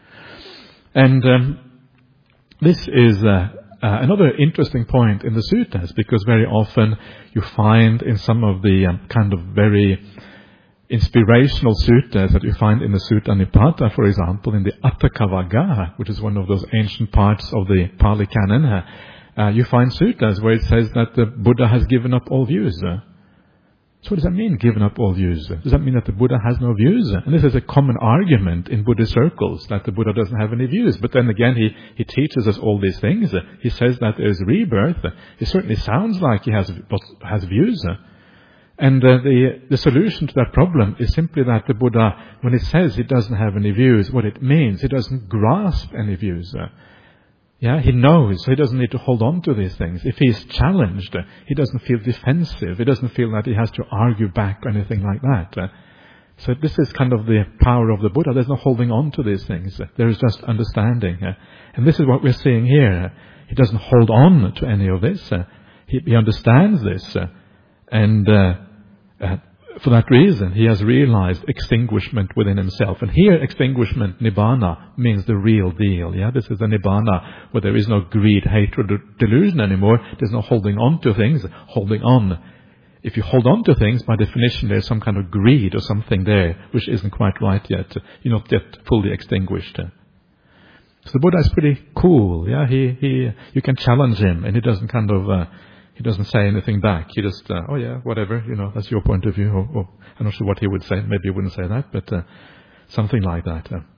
And um, this is uh, uh, another interesting point in the suttas, because very often you find in some of the um, kind of very inspirational suttas that you find in the Sutta Nipata, for example, in the Atthakavagga, which is one of those ancient parts of the Pali Canon, uh, you find suttas where it says that the Buddha has given up all views. So what does that mean, given up all views? Does that mean that the Buddha has no views? And this is a common argument in Buddhist circles, that the Buddha doesn't have any views. But then again, he, he teaches us all these things. He says that there is rebirth. It certainly sounds like he has, has views. And uh, the, the solution to that problem is simply that the Buddha, when he says he doesn't have any views, what it means, he doesn't grasp any views. Uh, yeah, he knows, so he doesn't need to hold on to these things. If he is challenged, uh, he doesn't feel defensive. He doesn't feel that he has to argue back or anything like that. Uh, so this is kind of the power of the Buddha. There's no holding on to these things. Uh, there is just understanding. Uh, and this is what we're seeing here. Uh, he doesn't hold on to any of this. Uh, he, he understands this. Uh, and... Uh, Uh, for that reason, he has realized extinguishment within himself. And here, extinguishment, nibbana, means the real deal. Yeah, this is the nibbana where there is no greed, hatred, or delusion anymore. There's no holding on to things. Holding on. If you hold on to things, by definition, there's some kind of greed or something there which isn't quite right yet. You're not yet fully extinguished. So the Buddha is pretty cool. Yeah, he he you can challenge him, and he doesn't kind of. Uh, He doesn't say anything back. He just, uh, oh yeah, whatever, you know, that's your point of view. Or, or I'm not sure what he would say. Maybe he wouldn't say that, but uh, something like that. Uh.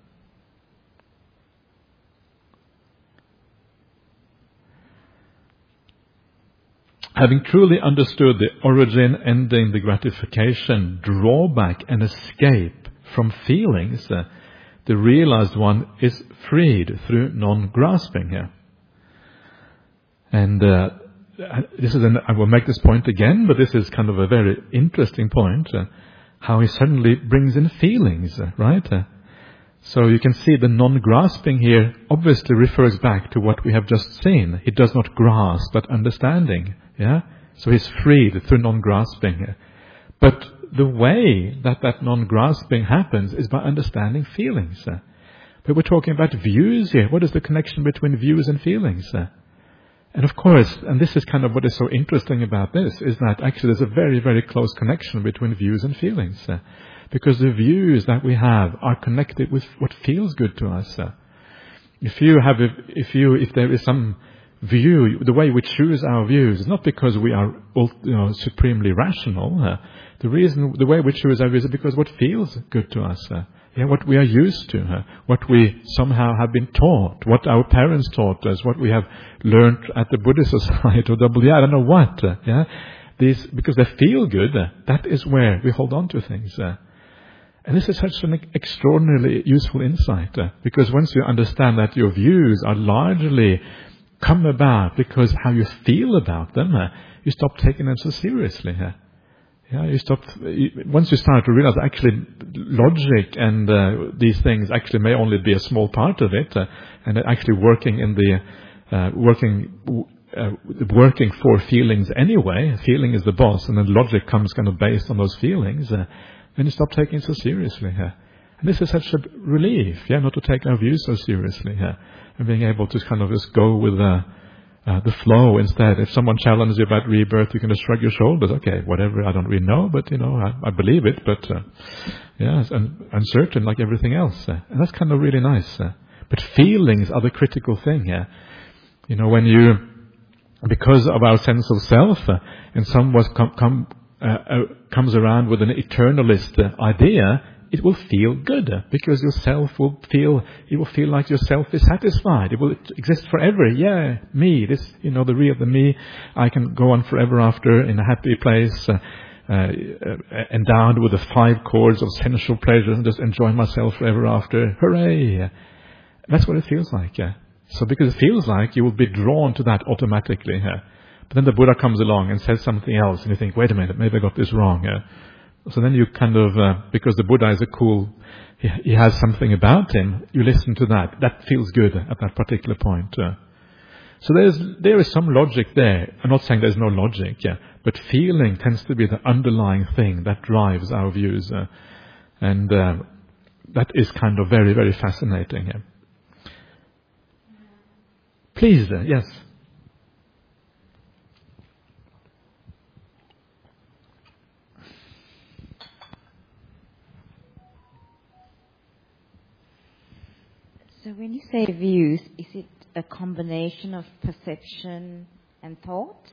Having truly understood the origin, ending, the gratification, drawback, and escape from feelings, uh, the realized one is freed through non-grasping here. And uh, This is an, I will make this point again, but this is kind of a very interesting point, uh, how he suddenly brings in feelings, uh, right? Uh, so you can see the non-grasping here obviously refers back to what we have just seen. He does not grasp that understanding, yeah? So he's freed through non-grasping here. But the way that that non-grasping happens is by understanding feelings. Uh. But we're talking about views here. What is the connection between views and feelings? Uh? And of course, and this is kind of what is so interesting about this, is that actually there's a very, very close connection between views and feelings. Uh, because the views that we have are connected with what feels good to us. Uh, if you have, a, if you, if there is some view, the way we choose our views is not because we are, you know, supremely rational. Uh, the reason, the way we choose our views is because what feels good to us. Uh, Yeah, what we are used to, uh, what we somehow have been taught, what our parents taught us, what we have learned at the Buddhist Society or W, I don't know what. Uh, yeah, these because they feel good. Uh, that is where we hold on to things, uh, and this is such an extraordinarily useful insight. Uh, because once you understand that your views are largely come about because how you feel about them, uh, you stop taking them so seriously. Uh, Yeah, you stop. You, once you start to realize, actually, logic and uh, these things actually may only be a small part of it, uh, and actually working in the uh, working uh, working for feelings anyway. Feeling is the boss, and then logic comes kind of based on those feelings. Uh, then you stop taking it so seriously. Uh. And this is such a relief, yeah, not to take our views so seriously, yeah, and being able to kind of just go with the uh, the flow instead. If someone challenges you about rebirth, you can just shrug your shoulders. Okay, whatever, I don't really know, but you know, I, I believe it. But uh, yeah, it's un- uncertain like everything else, uh, and that's kind of really nice. Uh. But feelings are the critical thing, yeah. You know, when you, because of our sense of self, uh, and someone come, come, uh, uh, comes around with an eternalist uh, idea, it will feel good because yourself will feel, you will feel like yourself is satisfied. It will exist forever. Yeah, me, this, you know, the real, the me, I can go on forever after in a happy place, uh, uh, endowed with the five chords of sensual pleasures and just enjoy myself forever after. Hooray! That's what it feels like. Yeah. So because it feels like, you will be drawn to that automatically. Yeah. But then the Buddha comes along and says something else, and you think, wait a minute, maybe I got this wrong. Yeah. So then you kind of, uh, because the Buddha is a cool, he, he has something about him, you listen to that. That feels good at that particular point. Uh. So there's, there is some logic there. I'm not saying there's no logic, yeah, but feeling tends to be the underlying thing that drives our views. Uh, and uh, that is kind of very, very fascinating. Yeah. Please, uh, yes. So when you say views, is it a combination of perception and thoughts?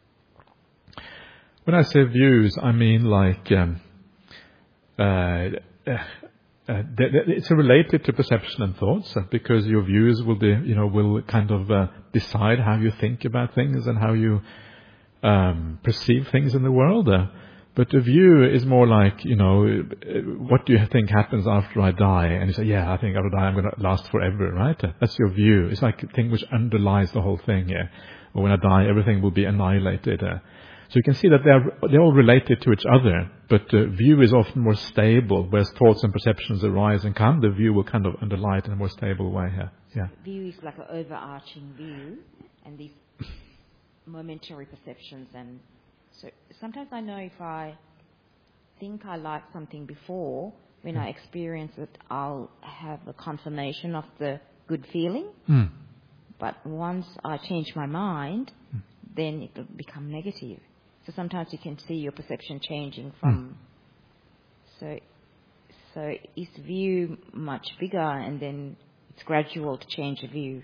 When I say views, I mean like, um, uh, uh, uh, it's related to perception and thoughts, uh, because your views will, be, you know, will kind of uh, decide how you think about things and how you um, perceive things in the world. Uh, But the view is more like, you know, what do you think happens after I die? And you say, yeah, I think after I die I'm going to last forever, right? That's your view. It's like a thing which underlies the whole thing, yeah. Or when I die, everything will be annihilated. Uh. So you can see that they're, they're all related to each other, but the view is often more stable, whereas thoughts and perceptions arise and come, the view will kind of underlie it in a more stable way here. Yeah. View is like an overarching view, and these momentary perceptions and so sometimes I know if I think I like something before, when mm. I experience it, I'll have a confirmation of the good feeling. Mm. But once I change my mind, mm. then it will become negative. So sometimes you can see your perception changing from... Mm. So, so is view much bigger, and then it's gradual to change a view?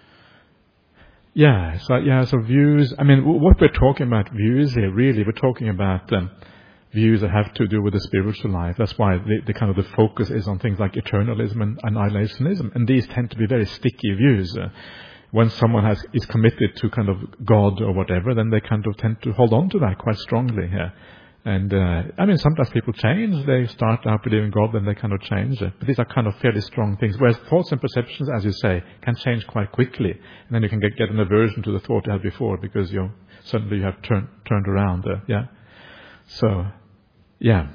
Yeah, so yeah, so views. I mean, what we're talking about views here, really, we're talking about um, views that have to do with the spiritual life. That's why the, the kind of the focus is on things like eternalism and annihilationism, and these tend to be very sticky views. Uh, when someone has is committed to kind of God or whatever, then they kind of tend to hold on to that quite strongly here. And uh, I mean, sometimes people change. They start out believing God, then they kind of change. But these are kind of fairly strong things. Whereas thoughts and perceptions, as you say, can change quite quickly. And then you can get, get an aversion to the thought you had before because you suddenly you have turned turned around. Uh, yeah. So, yeah.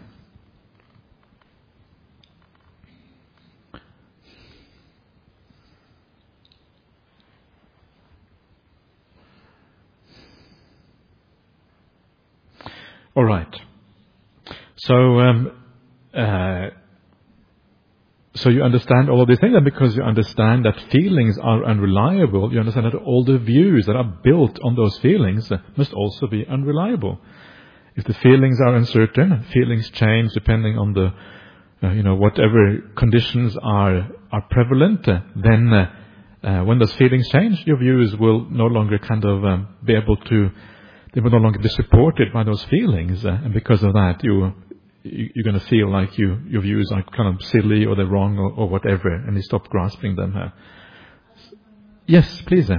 All right. So, um, uh, so you understand all of these things, and because you understand that feelings are unreliable, you understand that all the views that are built on those feelings must also be unreliable. If the feelings are uncertain, feelings change depending on the, uh, you know, whatever conditions are are prevalent. Uh, then, uh, uh, when those feelings change, your views will no longer kind of um, be able to. They will no longer be supported by those feelings, uh, and because of that, you, you you're going to feel like you your views are kind of silly or they're wrong or, or whatever, and you stop grasping them. Uh. Yes, please. Uh.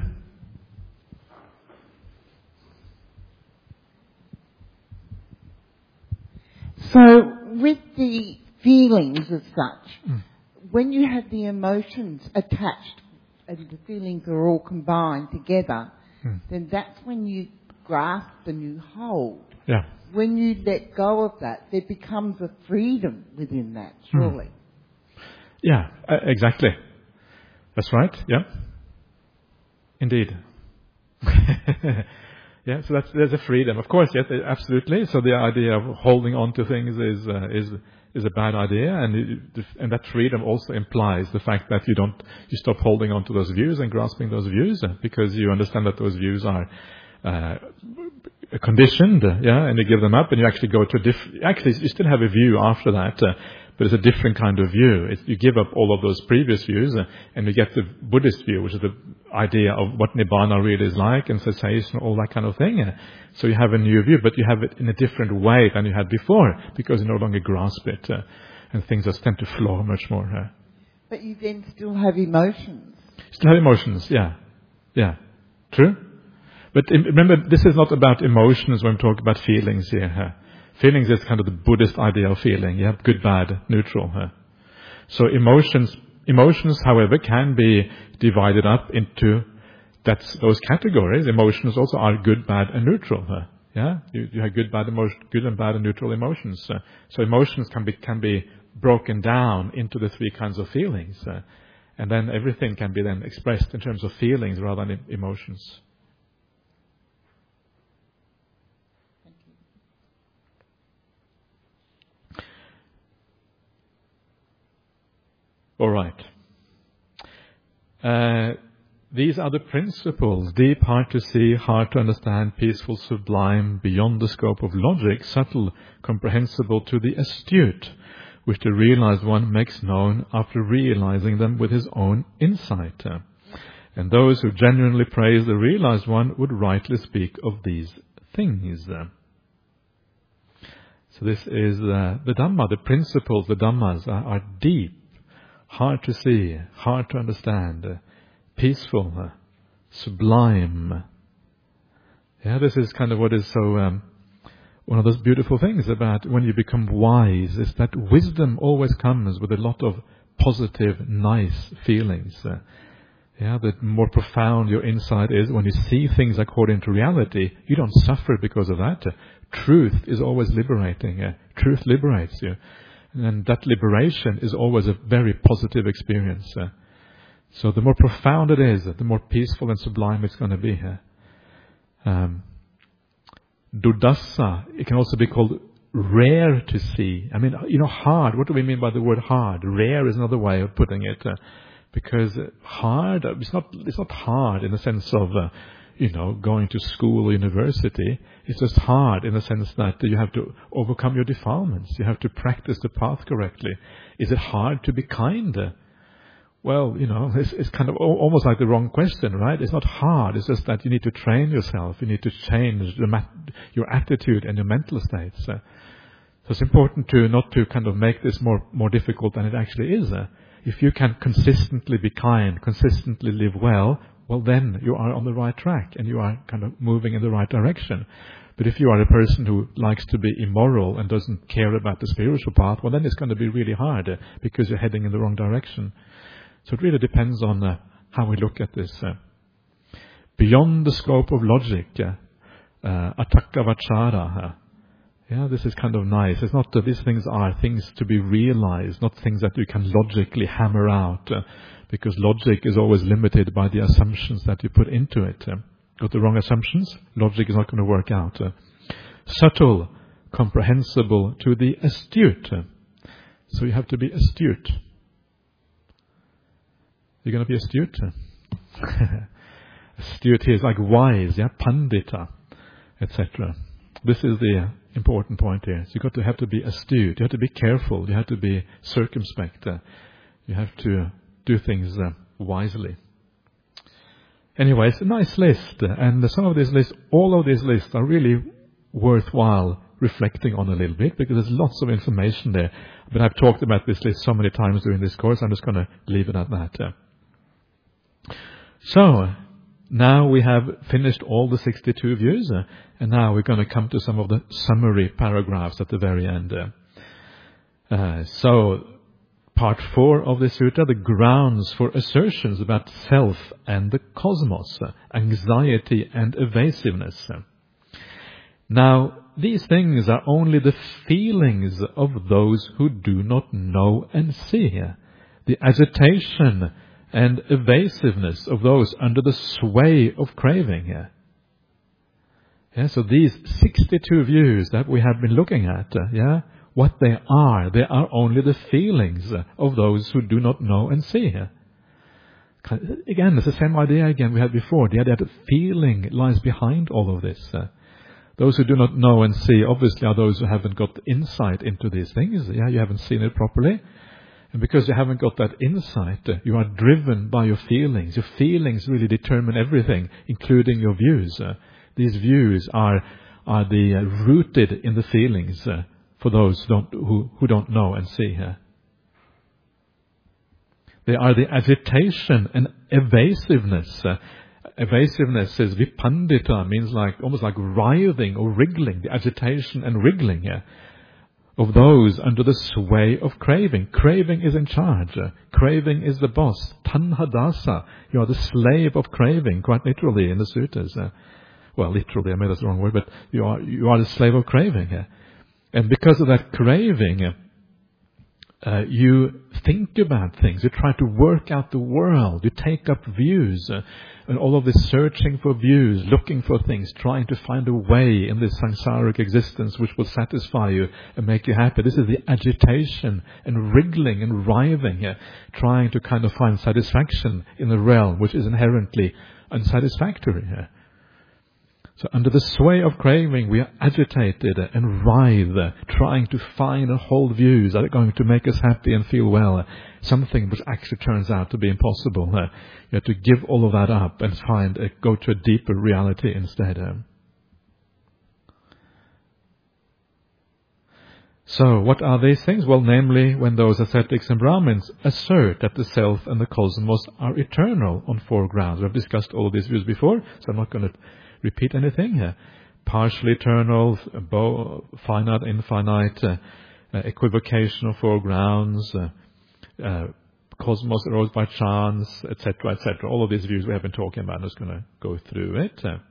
So, with the feelings as such, mm. when you have the emotions attached and the feelings are all combined together, mm. then that's when you grasp and you hold. Yeah. when you let go of that, there becomes a freedom within that, surely. Hmm. Yeah, uh, exactly. That's right, yeah. Indeed. Yeah, so that's, there's a freedom. Of course, yes, absolutely. So the idea of holding on to things is uh, is is a bad idea, and it, and that freedom also implies the fact that you don't you stop holding on to those views and grasping those views, because you understand that those views are uh, conditioned, yeah, and you give them up, and you actually go to a different. Actually, you still have a view after that. Uh, But it's a different kind of view. It's, you give up all of those previous views, uh, and you get the Buddhist view, which is the idea of what Nibbana really is like, and cessation, all that kind of thing. Uh, so you have a new view, but you have it in a different way than you had before, because you no longer grasp it, uh, and things just tend to flow much more. Uh. But you then still have emotions. Still have emotions, yeah. Yeah. True? But im- remember, this is not about emotions when we talk about feelings here. Uh. Feelings is kind of the Buddhist idea of feeling. You have good, bad, neutral. Huh? So emotions, emotions, however, can be divided up into that's those categories. Emotions also are good, bad, and neutral. Huh? Yeah, you, you have good, bad, emotion, good and bad and neutral emotions. Uh, so emotions can be can be broken down into the three kinds of feelings, uh, and then everything can be then expressed in terms of feelings rather than emotions. All right. Uh, these are the principles: deep, hard to see, hard to understand, peaceful, sublime, beyond the scope of logic, subtle, comprehensible to the astute, which the realized one makes known after realizing them with his own insight. And those who genuinely praise the realized one would rightly speak of these things. So this is uh, the Dhamma, the principles, the Dhammas are, are deep, hard to see, hard to understand, uh, peaceful, uh, sublime. Yeah, this is kind of what is so um, one of those beautiful things about when you become wise, is that wisdom always comes with a lot of positive, nice feelings. Uh, yeah, the more profound your insight is when you see things according to reality, you don't suffer because of that. Uh, truth is always liberating. Uh, truth liberates you. And that liberation is always a very positive experience. Uh, so the more profound it is, the more peaceful and sublime it's going to be. Uh, um, Dudassa, it can also be called rare to see. I mean, you know, hard. What do we mean by the word hard? Rare is another way of putting it. Uh, because hard, it's not, it's not hard in the sense of, uh, you know, going to school or university. It's just hard in the sense that you have to overcome your defilements. You have to practice the path correctly. Is it hard to be kind? Well, you know, it's, it's kind of almost like the wrong question, right? It's not hard. It's just that you need to train yourself. You need to change the mat- your attitude and your mental states. Uh, so it's important to not to kind of make this more, more difficult than it actually is. Uh, if you can consistently be kind, consistently live well, well then you are on the right track and you are kind of moving in the right direction. But if you are a person who likes to be immoral and doesn't care about the spiritual path, well then it's going to be really hard uh, because you're heading in the wrong direction. So it really depends on uh, how we look at this. Uh, beyond the scope of logic, uh, uh, atakavachara. Uh, yeah, this is kind of nice. It's not that these things are things to be realized, not things that you can logically hammer out, uh, because logic is always limited by the assumptions that you put into it. Uh, got the wrong assumptions, logic is not going to work out. Uh, subtle, comprehensible to the astute. Uh, so you have to be astute. You're going to be astute. Astute here is like wise, yeah, pandita, et cetera. This is the important point here. So you've got to have to be astute. You have to be careful. You have to be circumspect. Uh, you have to do things uh, wisely. Anyway, it's a nice list, and some of these lists, all of these lists, are really worthwhile reflecting on a little bit, because there's lots of information there. But I've talked about this list so many times during this course, I'm just going to leave it at that. Uh, So, now we have finished all the sixty-two views, uh, and now we're going to come to some of the summary paragraphs at the very end. Uh, uh, so, part four of the sutta, the grounds for assertions about self and the cosmos, uh, anxiety and evasiveness. Uh. Now, these things are only the feelings of those who do not know and see. The agitation and evasiveness of those under the sway of craving. Yeah, so these sixty-two views that we have been looking at, uh, yeah, what they are, they are only the feelings of those who do not know and see. Again, it's the same idea again we had before. The idea that feeling lies behind all of this. Uh, those who do not know and see, obviously, are those who haven't got insight into these things. Yeah, you haven't seen it properly. And because you haven't got that insight, uh, you are driven by your feelings. Your feelings really determine everything, including your views. Uh, these views are are the uh, rooted in the feelings uh, for those who don't, who, who don't know and see. Uh. They are the agitation and evasiveness. Uh, evasiveness is vipandita, means like almost like writhing or wriggling. The agitation and wriggling uh, of those under the sway of craving. Craving is in charge. Uh, craving is the boss. Tanhadasa. You are the slave of craving, quite literally in the suttas. Uh, well, literally, I made that the wrong word, but you are you are the slave of craving. Uh, and because of that craving, uh, Uh, you think about things, you try to work out the world, you take up views, uh, and all of this searching for views, looking for things, trying to find a way in this samsaric existence which will satisfy you and make you happy. This is the agitation and wriggling and writhing, uh, trying to kind of find satisfaction in a realm which is inherently unsatisfactory. Uh. So under the sway of craving, we are agitated and writhe, trying to find and hold views that are going to make us happy and feel well. Something which actually turns out to be impossible. You have to give all of that up and find, uh, go to a deeper reality instead. So, what are these things? Well, namely, when those ascetics and Brahmins assert that the self and the cosmos are eternal on four grounds. We've discussed all of these views before, so I'm not going to repeat anything here. Partially eternal, bo- finite, infinite, uh, uh, equivocation of four grounds, uh, uh, cosmos arose by chance, et cetera, et cetera. All of these views we have been talking about. I'm just going to go through it. Uh,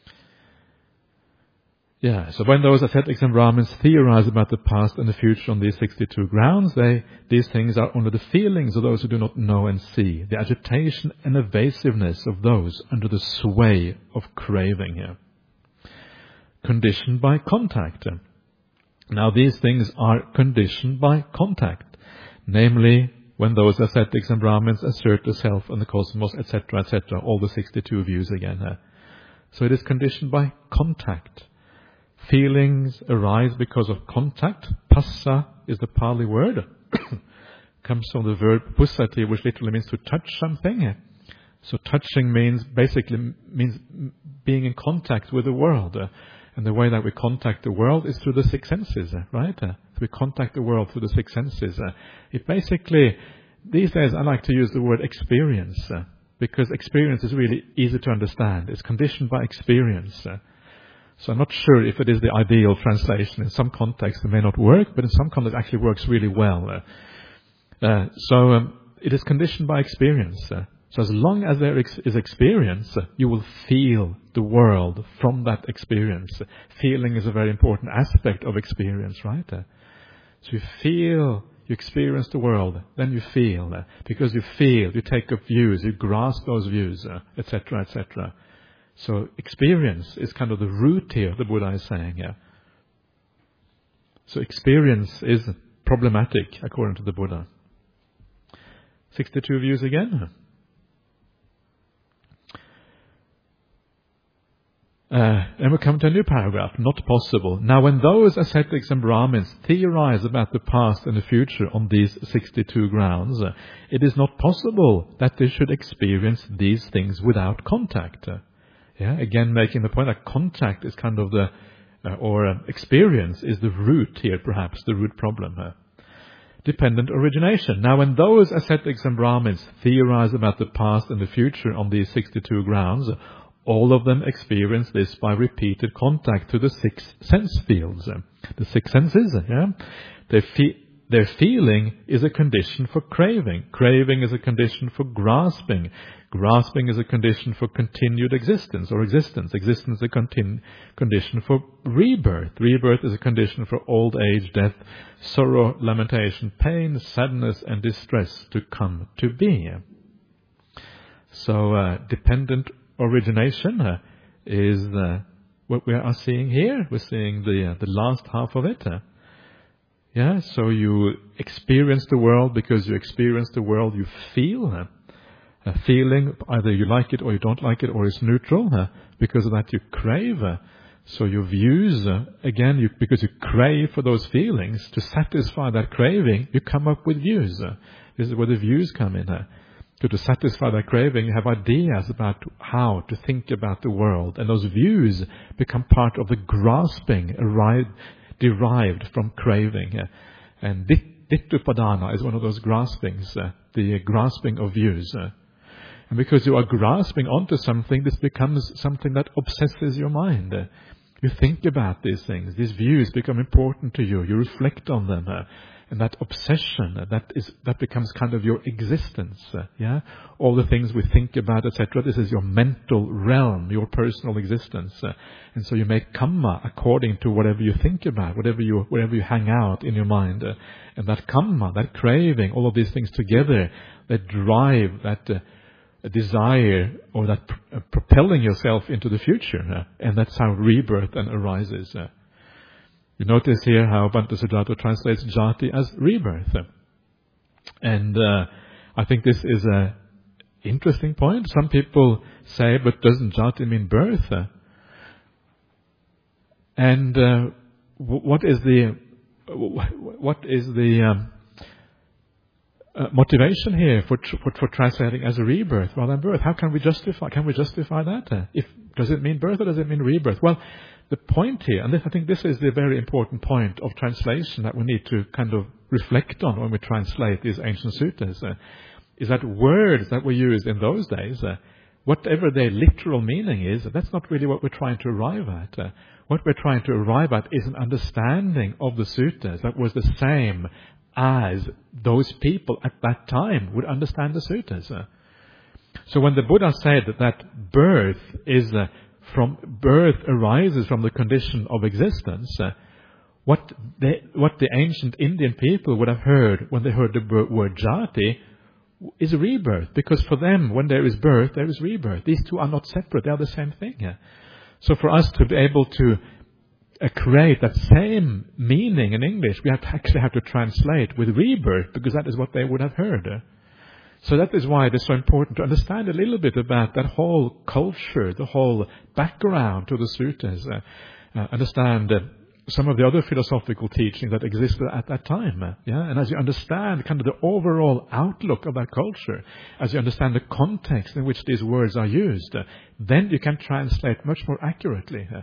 yeah, so when those ascetics and Brahmins theorize about the past and the future on these sixty-two grounds, they these things are only the feelings of those who do not know and see, the agitation and evasiveness of those under the sway of craving here. Conditioned by contact. Now these things are conditioned by contact, namely when those ascetics and Brahmins assert the self and the cosmos, et cetera, et cetera, all the sixty-two views again. So it is conditioned by contact. Feelings arise because of contact. Passa is the Pali word. Comes from the verb pussati, which literally means to touch something. So touching means basically means being in contact with the world. And the way that we contact the world is through the six senses, right? We contact the world through the six senses. It basically, these days I like to use the word experience, because experience is really easy to understand. It's conditioned by experience. So I'm not sure if it is the ideal translation. In some contexts it may not work, but in some contexts it actually works really well. Uh, uh, so um, it is conditioned by experience. Uh, so as long as there ex- is experience, uh, you will feel the world from that experience. Uh, feeling is a very important aspect of experience, right? Uh, so you feel, you experience the world, then you feel. Uh, because you feel, you take up views, you grasp those views, uh, et cetera, et cetera. So experience is kind of the root here, the Buddha is saying here. So experience is problematic, according to the Buddha. sixty-two views again. Uh, and we come to a new paragraph, not possible. Now when those ascetics and Brahmins theorize about the past and the future on these sixty-two grounds, uh, it is not possible that they should experience these things without contact. Uh, Yeah, again, making the point that contact is kind of the, uh, or uh, experience is the root here, perhaps, the root problem here. Dependent origination. Now, when those ascetics and Brahmins theorize about the past and the future on these sixty-two grounds, all of them experience this by repeated contact to the six sense fields. The six senses, yeah? They feel, their feeling is a condition for craving. Craving is a condition for grasping. Grasping is a condition for continued existence or existence. Existence is a continu- condition for rebirth. Rebirth is a condition for old age, death, sorrow, lamentation, pain, sadness, and distress to come to be. So, uh, dependent origination uh, is uh, what we are seeing here. We're seeing the uh, the last half of it. Uh, yeah, so you experience the world because you experience the world you feel. Uh, a feeling, either you like it or you don't like it, or it's neutral. Uh, because of that, you crave. Uh, so your views, uh, again, you, because you crave for those feelings, to satisfy that craving, you come up with views. Uh, this is where the views come in. Uh, To, to satisfy that craving, you have ideas about how to think about the world. And those views become part of the grasping arrived, derived from craving. Uh, and Dittupadana is one of those graspings, uh, the uh, grasping of views. Uh, and because you are grasping onto something, this becomes something that obsesses your mind. Uh, you think about these things. These views become important to you. You reflect on them. Uh, And that obsession, that is, that becomes kind of your existence, uh, yeah? All the things we think about, et cetera. This is your mental realm, your personal existence. Uh, and so you make kamma according to whatever you think about, whatever you, whatever you hang out in your mind. Uh, and that kamma, that craving, all of these things together, that drive, that uh, desire, or that pr- uh, propelling yourself into the future. Uh, and that's how rebirth then arises. Uh, You notice here how Bhante Sujato translates jati as rebirth. And uh, I think this is an interesting point. Some people say, but doesn't jati mean birth? And uh, what is the what is the um, uh, motivation here for, for for translating as a rebirth rather than birth? How can we justify? Can we justify that? Uh, if does it mean birth or does it mean rebirth? Well, the point here, and this, I think this is the very important point of translation that we need to kind of reflect on when we translate these ancient suttas, uh, is that words that were used in those days, uh, whatever their literal meaning is, that's not really what we're trying to arrive at. Uh, what we're trying to arrive at is an understanding of the suttas that was the same as those people at that time would understand the suttas. Uh. So when the Buddha said that birth is uh, from birth arises from the condition of existence, uh, what they, what the ancient Indian people would have heard when they heard the word jati is rebirth, because for them, when there is birth, there is rebirth. These two are not separate; they are the same thing. Uh. So for us to be able to uh, create that same meaning in English, we have to actually have to translate with rebirth, because that is what they would have heard. Uh. So that is why it is so important to understand a little bit about that whole culture, the whole background to the suttas. Uh, uh, understand uh, some of the other philosophical teachings that existed at that time. Uh, yeah, and as you understand kind of the overall outlook of that culture, as you understand the context in which these words are used, uh, then you can translate much more accurately. Uh,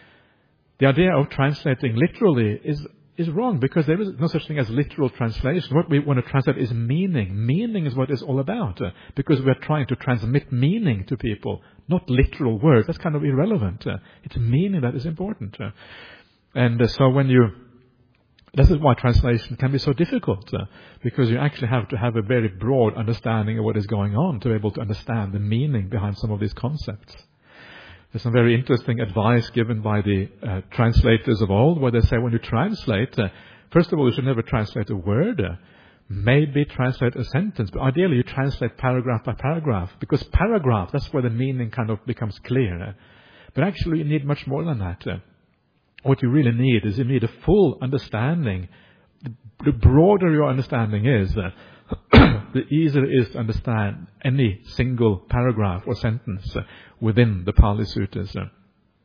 the idea of translating literally is is wrong, because there is no such thing as literal translation. What we want to translate is meaning. Meaning is what it's all about, uh, because we are trying to transmit meaning to people, not literal words. That's kind of irrelevant. Uh, it's meaning that is important. Uh, and uh, so when you, this is why translation can be so difficult, uh, because you actually have to have a very broad understanding of what is going on to be able to understand the meaning behind some of these concepts. There's some very interesting advice given by the uh, translators of old, where they say when you translate, uh, first of all, you should never translate a word. Uh, maybe translate a sentence, but ideally you translate paragraph by paragraph, because paragraph, that's where the meaning kind of becomes clear. Uh, but actually you need much more than that. Uh, what you really need is you need a full understanding. The, the broader your understanding is, uh, the easier it is to understand any single paragraph or sentence uh, within the Pali Suttas. Uh.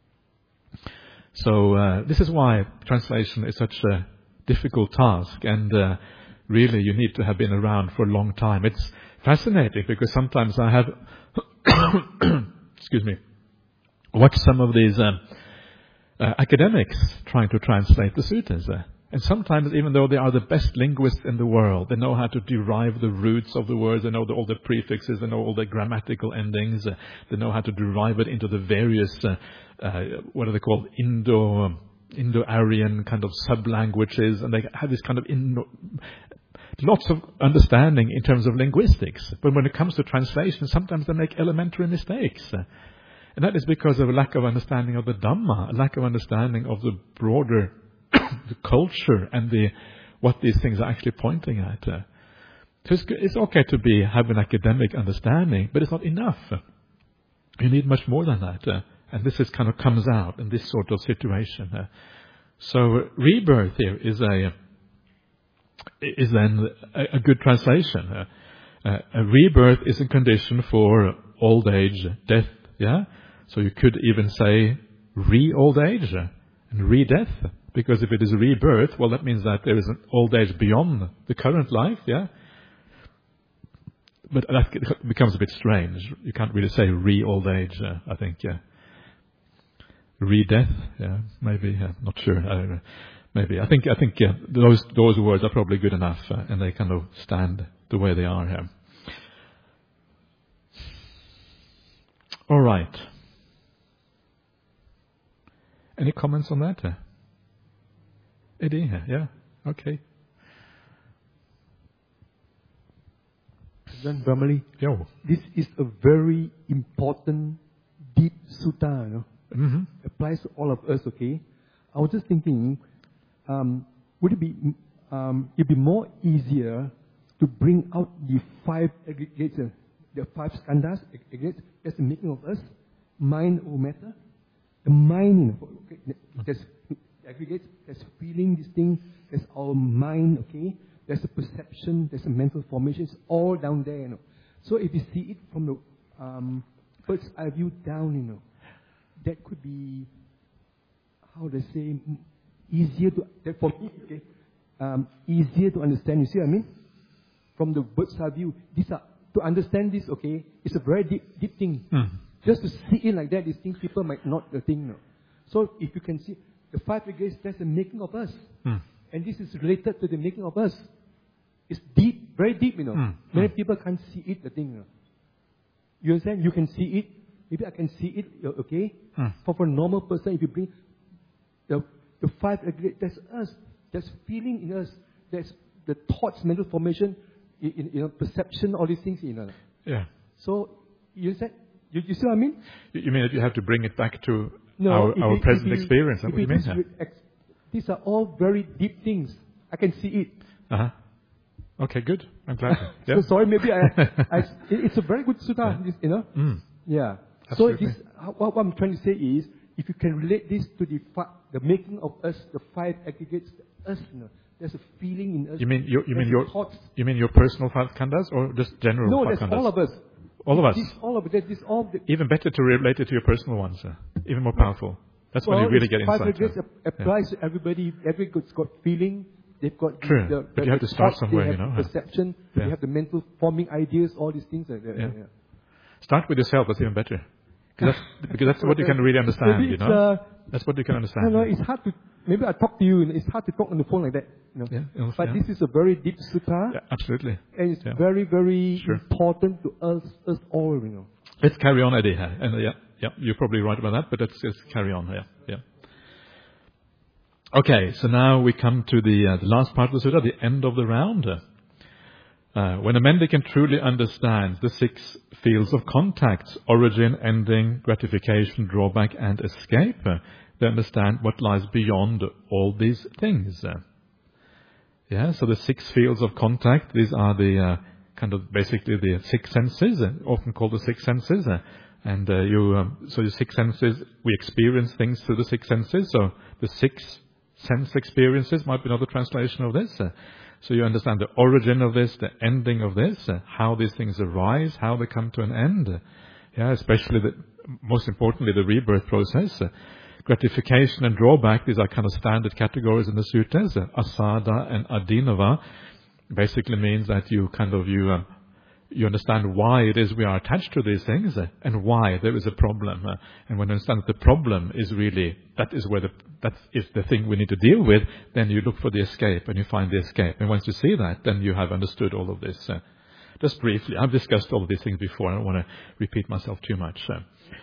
So uh, this is why translation is such a difficult task, and uh, really you need to have been around for a long time. It's fascinating because sometimes I have, excuse me, watched some of these uh, uh, academics trying to translate the suttas. Uh. And sometimes, even though they are the best linguists in the world, they know how to derive the roots of the words, they know the, all the prefixes, they know all the grammatical endings, uh, they know how to derive it into the various, uh, uh, what are they called, Indo, Indo-Aryan kind of sub-languages, and they have this kind of in, lots of understanding in terms of linguistics. But when it comes to translation, sometimes they make elementary mistakes. And that is because of a lack of understanding of the Dhamma, a lack of understanding of the broader the culture and the what these things are actually pointing at. So it's, it's okay to be have an academic understanding, but it's not enough. You need much more than that. Uh, and this is kind of comes out in this sort of situation. Uh, so rebirth here is a is then a, a good translation. Uh, uh, a rebirth is a condition for old age, death. Yeah. So you could even say re-old age and re-death, because if it is rebirth, well, that means that there is an old age beyond the current life. Yeah. But that becomes a bit strange. You can't really say re-old age, uh, I think. Yeah. Re-death, yeah, maybe. Yeah, not sure. I don't know. Maybe. I think. I think. Yeah, those those words are probably good enough, uh, and they kind of stand the way they are here. All right. Any comments on that? Uh? Eddie? Yeah. Okay. Then Brahmali, Yo. this is a very important, deep sutta, you know. Mm-hmm. Applies to all of us, okay? I was just thinking, um, would it be, um, it'd be more easier to bring out the five aggregates, uh, the five skandhas, aggregates, that's the making of us, mind or matter? The mind, you know, okay, there's aggregates, there's feeling, this thing, there's our mind, okay? There's a perception, there's a mental formation, it's all down there, you know. So if you see it from the um, bird's eye view down, you know, that could be, how do I say, easier to, that for me, okay, um, easier to understand. You see what I mean? From the bird's eye view, these are, to understand this, okay, it's a very deep, deep thing. Mm. Just to see it like that, these things people might not the thing, no. So if you can see, the five aggregates, that's the making of us. Mm. And this is related to the making of us. It's deep, very deep, you know. Mm. Many Mm. people can't see it, the thing. You know. You understand? You can see it. Maybe I can see it, okay? Mm. For, for a normal person, if you bring the, the five aggregates, that's us. There's feeling in us. There's the thoughts, mental formation, in, in, you know, perception, all these things, you know. Yeah. So, you understand? You, you see what I mean? You you mean that you have to bring it back to No, our, if our it- present if it- experience? Is that if what you it mean? is huh? re- ex- These are all very deep things. I can see it. Uh-huh. Okay, good. I'm glad. Yeah. So sorry, maybe I, I, it- it's a very good sutta, this, you know. Mm. Yeah. Absolutely. So this, what, what I'm trying to say is, if you can relate this to the fi- the making of us, the five aggregates, the us, you know, there's a feeling in us. You mean your, you mean there's your thoughts. you mean your personal five khandhas or just general No, five that's khandhas? all of us. All of us. This, all of it. This all the. Even better to relate it to your personal ones. Uh, even more powerful. That's when well, you really it's get five insight. aggregates uh. ap- applies to everybody. Everybody's got feeling. They've got True. the, the, But you have the to start thoughts, somewhere, they you have know, the huh? perception. Yeah. They have the mental forming ideas. All these things. Like that. Yeah. Yeah. Start with yourself. That's even better. Because that's, because that's what you can really understand. Maybe You it's, know. uh, That's what you can I understand. don't know, it's hard to, maybe I talk to you, and it's hard to talk on the phone like that. You know. Yeah, also, But yeah. this is a very deep sutta, Yeah, absolutely. and it's Yeah. very, very Sure. important to us, us all, you know. Let's carry on, Eddie. huh? And uh, yeah, yeah, you're probably right about that, but let's just carry on. Yeah, yeah. Okay, so now we come to the uh, the last part of the sutta, the end of the round. Uh, when a mendicant truly understands the six fields of contact, origin, ending, gratification, drawback, and escape, uh, they understand what lies beyond all these things. Uh, yeah, so the six fields of contact, these are the uh, kind of basically the six senses, uh, often called the six senses. Uh, and uh, you, um, so the six senses, we experience things through the six senses. So the six sense experiences might be another translation of this. Uh, so you understand the origin of this, the ending of this, uh, how these things arise, how they come to an end. Uh, yeah, especially the, most importantly, the rebirth process. Uh, gratification and drawback, these are kind of standard categories in the suttas. Uh, asada and adinava basically means that you kind of, you, um, you understand why it is we are attached to these things uh, and why there is a problem. Uh, and when you understand that the problem is really, that is where the, that is the thing we need to deal with, then you look for the escape and you find the escape. And once you see that, then you have understood all of this. Uh, just briefly, I've discussed all of these things before. I don't want to repeat myself too much. Uh,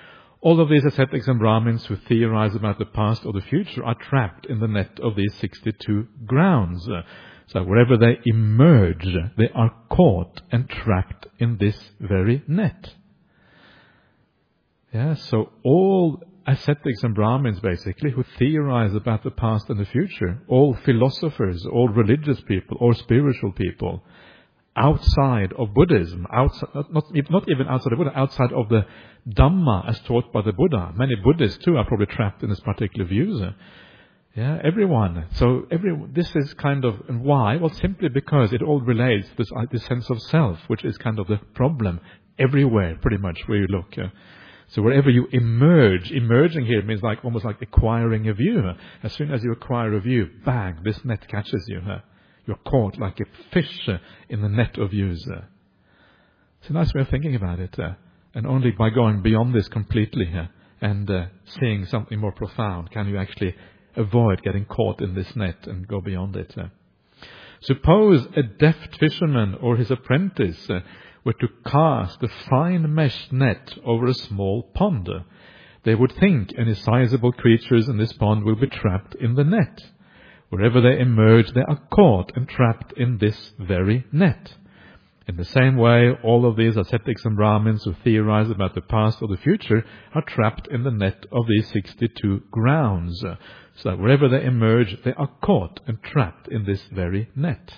All of these ascetics and Brahmins who theorize about the past or the future are trapped in the net of these sixty-two grounds. So wherever they emerge, they are caught and trapped in this very net. Yeah, so all ascetics and Brahmins, basically, who theorize about the past and the future, all philosophers, all religious people, all spiritual people, outside of Buddhism, outside, not, not even outside of Buddha, outside of the Dhamma as taught by the Buddha. Many Buddhists too are probably trapped in this particular view. Yeah, everyone. So every this is kind of, and why? Well, simply because it all relates to this, uh, this sense of self, which is kind of the problem everywhere, pretty much, where you look. Uh, so wherever you emerge, emerging here means like almost like acquiring a view. As soon as you acquire a view, bang, this net catches you. Uh, You're caught like a fish uh, in the net of views. Uh. It's a nice way of thinking about it. Uh, and only by going beyond this completely uh, and uh, seeing something more profound can you actually avoid getting caught in this net and go beyond it. Uh. Suppose a deft fisherman or his apprentice uh, were to cast a fine mesh net over a small pond. Uh, they would think any sizable creatures in this pond will be trapped in the net. Wherever they emerge, they are caught and trapped in this very net. In the same way, all of these ascetics and Brahmins who theorize about the past or the future are trapped in the net of these sixty-two grounds. So that wherever they emerge, they are caught and trapped in this very net.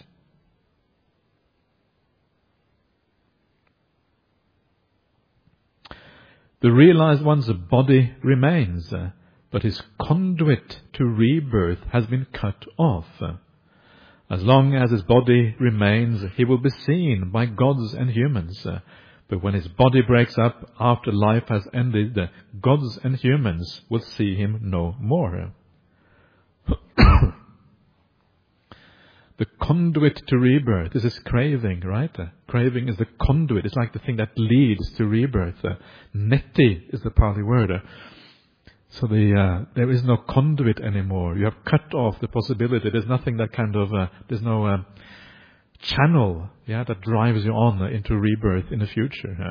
The realized one's body remains, but his conduit to rebirth has been cut off. As long as his body remains, he will be seen by gods and humans. But when his body breaks up after life has ended, gods and humans will see him no more. The conduit to rebirth, this is craving, right? Craving is the conduit. It's like the thing that leads to rebirth. Neti is the Pali word. So the uh, there is no conduit anymore. You have cut off the possibility. There's nothing that kind of, uh, there's no uh, channel yeah, that drives you on uh, into rebirth in the future. Uh.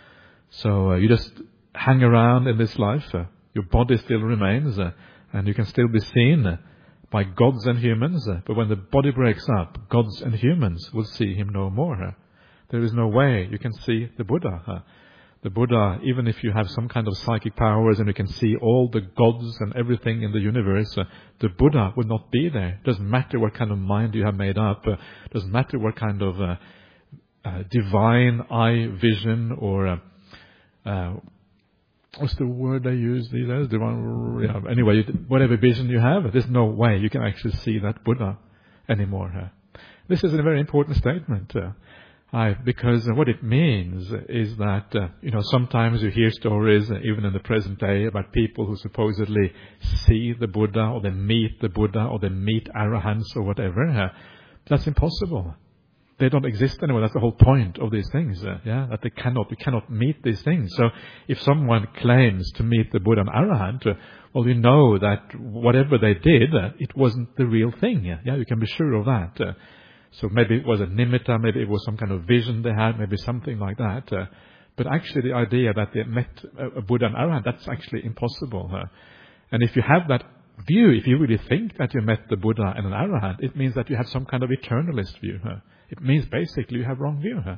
So uh, you just hang around in this life. Uh, your body still remains uh, and you can still be seen uh, by gods and humans. Uh, but when the body breaks up, gods and humans will see him no more. Uh. There is no way you can see the Buddha. Uh. The Buddha, even if you have some kind of psychic powers and you can see all the gods and everything in the universe, uh, the Buddha would not be there. It doesn't matter what kind of mind you have made up. It uh, doesn't matter what kind of uh, uh, divine eye vision or, uh, uh, what's the word they use these days? Divine, yeah, anyway, whatever vision you have, there's no way you can actually see that Buddha anymore. Uh. This is a very important statement. Uh, I, because what it means is that, uh, you know, sometimes you hear stories, uh, even in the present day, about people who supposedly see the Buddha, or they meet the Buddha, or they meet arahants, or whatever. Uh, that's impossible. They don't exist anymore. That's the whole point of these things, uh, yeah, that they cannot, you cannot meet these things. So if someone claims to meet the Buddha and arahant, uh, well, you know that whatever they did, uh, it wasn't the real thing. Yeah, you can be sure of that. Uh, So maybe it was a nimitta, maybe it was some kind of vision they had, maybe something like that. Uh, but actually the idea that they met a, a Buddha and Arahant, that's actually impossible. Uh, and if you have that view, if you really think that you met the Buddha and an Arahant, it means that you have some kind of eternalist view. Uh. It means basically you have wrong view. Uh.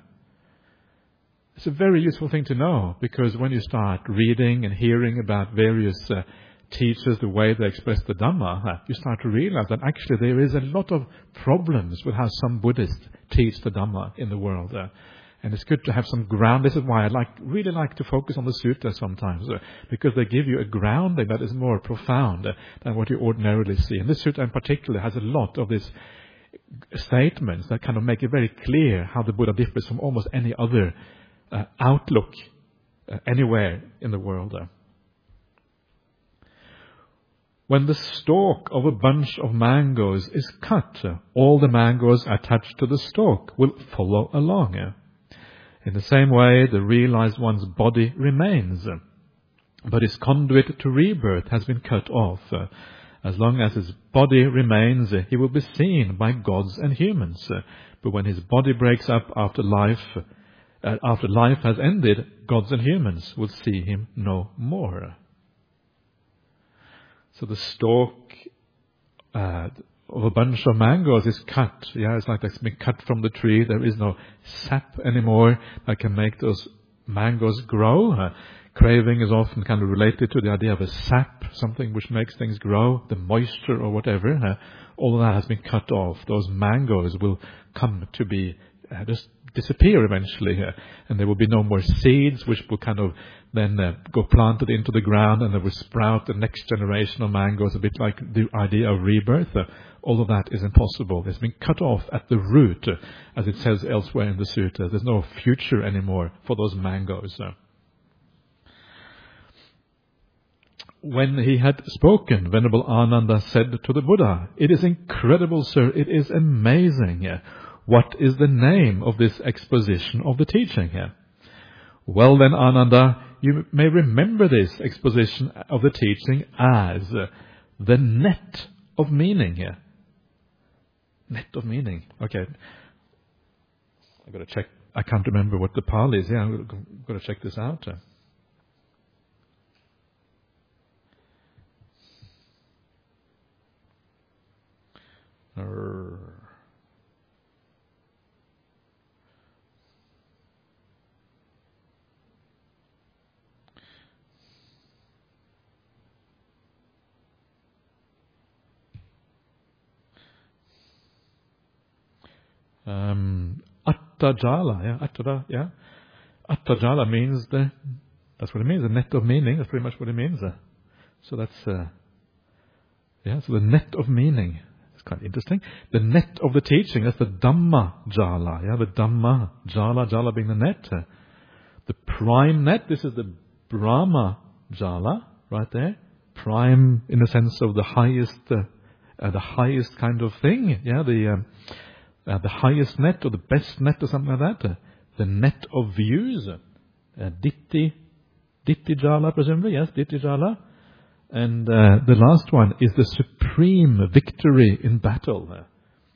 It's a very useful thing to know, because when you start reading and hearing about various uh, teachers, the way they express the Dhamma, you start to realize that actually there is a lot of problems with how some Buddhists teach the Dhamma in the world. Uh, and it's good to have some ground. This is why I like, really like to focus on the suttas sometimes, uh, because they give you a grounding that is more profound uh, than what you ordinarily see. And this sutta in particular has a lot of these statements that kind of make it very clear how the Buddha differs from almost any other uh, outlook uh, anywhere in the world. Uh. When the stalk of a bunch of mangoes is cut, all the mangoes attached to the stalk will follow along. In the same way, the realized one's body remains, but his conduit to rebirth has been cut off. As long as his body remains, he will be seen by gods and humans. But when his body breaks up after life, uh, after life has ended, gods and humans will see him no more. So the stalk uh, of a bunch of mangoes is cut. Yeah, it's like it's been cut from the tree. There is no sap anymore that can make those mangoes grow. Uh, craving is often kind of related to the idea of a sap, something which makes things grow, the moisture or whatever. Uh, all of that has been cut off. Those mangoes will come to be uh, just disappear eventually, uh, and there will be no more seeds which will kind of then uh, go planted into the ground, and they will sprout the next generation of mangoes, a bit like the idea of rebirth. Uh, all of that is impossible. It's been cut off at the root, uh, as it says elsewhere in the sutta. There's no future anymore for those mangoes. Uh. When he had spoken, Venerable Ananda said to the Buddha, "It is incredible, sir. It is amazing. Uh, What is the name of this exposition of the teaching here?" "Well then, Ananda, you may remember this exposition of the teaching as uh, the net of meaning here." Net of meaning. Okay. I've got to check. I can't remember what the Pali is. Yeah, I've got to check this out. Uh, Um, Attajala, yeah, Attada, yeah. Attajala means the, that's what it means, the net of meaning, that's pretty much what it means. Uh, so that's, uh, yeah, so the net of meaning, it's quite interesting. The net of the teaching, that's the Dhamma Jala, yeah, the Dhamma Jala, Jala being the net. Uh, the prime net, this is the Brahma Jala, right there. Prime in the sense of the highest, uh, uh, the highest kind of thing, yeah, the, um, Uh, the highest net or the best net or something like that. Uh, the net of views. Uh, Ditti, Ditti Jala presumably, yes, Ditti Jala. And uh, the last one is the supreme victory in battle. Uh,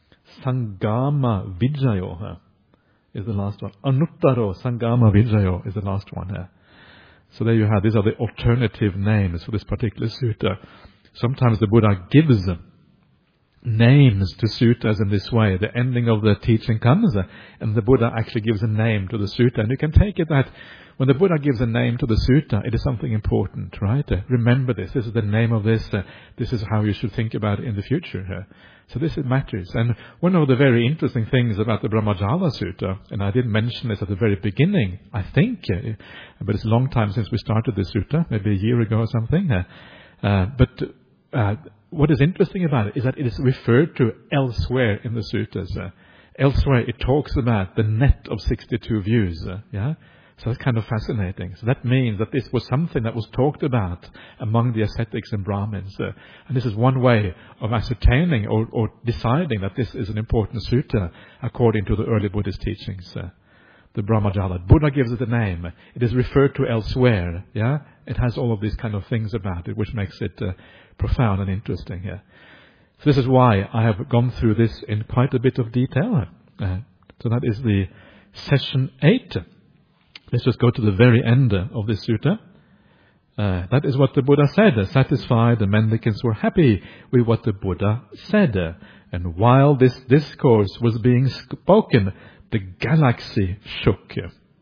Sangama Vijayo uh, is the last one. Anuttaro Sangama Vijayo is the last one. Uh. So there you have, these are the alternative names for this particular sutta. Sometimes the Buddha gives them names to suttas in this way. The ending of the teaching comes uh, and the Buddha actually gives a name to the sutta. And you can take it that when the Buddha gives a name to the sutta, it is something important, right? Uh, remember this. This is the name of this. Uh, this is how you should think about it in the future. Uh, so this it matters. And one of the very interesting things about the Brahmajala Sutta, and I didn't mention this at the very beginning, I think, uh, but it's a long time since we started this sutta, maybe a year ago or something. Uh, uh, but uh, what is interesting about it is that it is referred to elsewhere in the suttas. Uh, elsewhere it talks about the net of sixty-two views. Uh, yeah, so that's kind of fascinating. So that means that this was something that was talked about among the ascetics and Brahmins. Uh, and this is one way of ascertaining or, or deciding that this is an important sutta according to the early Buddhist teachings. Uh, the Brahmajala. Buddha gives it a name. It is referred to elsewhere. Yeah, it has all of these kind of things about it, which makes it uh, profound and interesting here. So this is why I have gone through this in quite a bit of detail. Uh, so that is the session eight. Let's just go to the very end of this sutta. Uh, that is what the Buddha said. Satisfied, the mendicants were happy with what the Buddha said. And while this discourse was being spoken, the galaxy shook.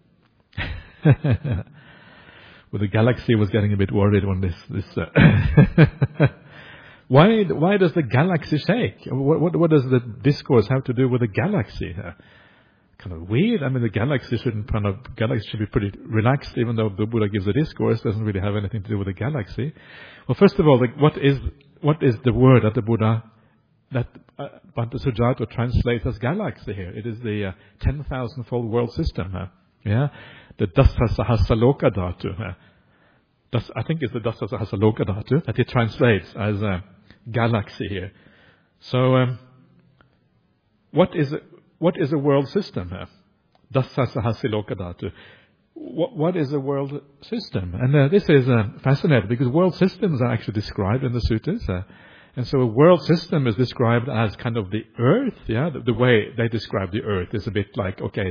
Well, the galaxy was getting a bit worried when this... this uh why why does the galaxy shake? What, what, what does the discourse have to do with the galaxy? Uh, kind of weird. I mean, the galaxy shouldn't kind of... Galaxy should be pretty relaxed, even though the Buddha gives a discourse. It doesn't really have anything to do with the galaxy. Well, first of all, the, what is what is the word that the Buddha... that uh, Bhante Sujato translates as galaxy here? It is the uh, ten thousand-fold world system. Uh, yeah, the Dasa Sahasraloka Dhatu. Uh, das, I think it's the Dasa Sahasraloka Dhatu that he translates as uh, galaxy here. So, um, what is what is a world system? Uh, Dasa Sahasraloka Dhatu. What, what is a world system? And uh, this is uh, fascinating because world systems are actually described in the suttas. Uh, And so a world system is described as kind of the earth, yeah? The, the way they describe the earth is a bit like, okay,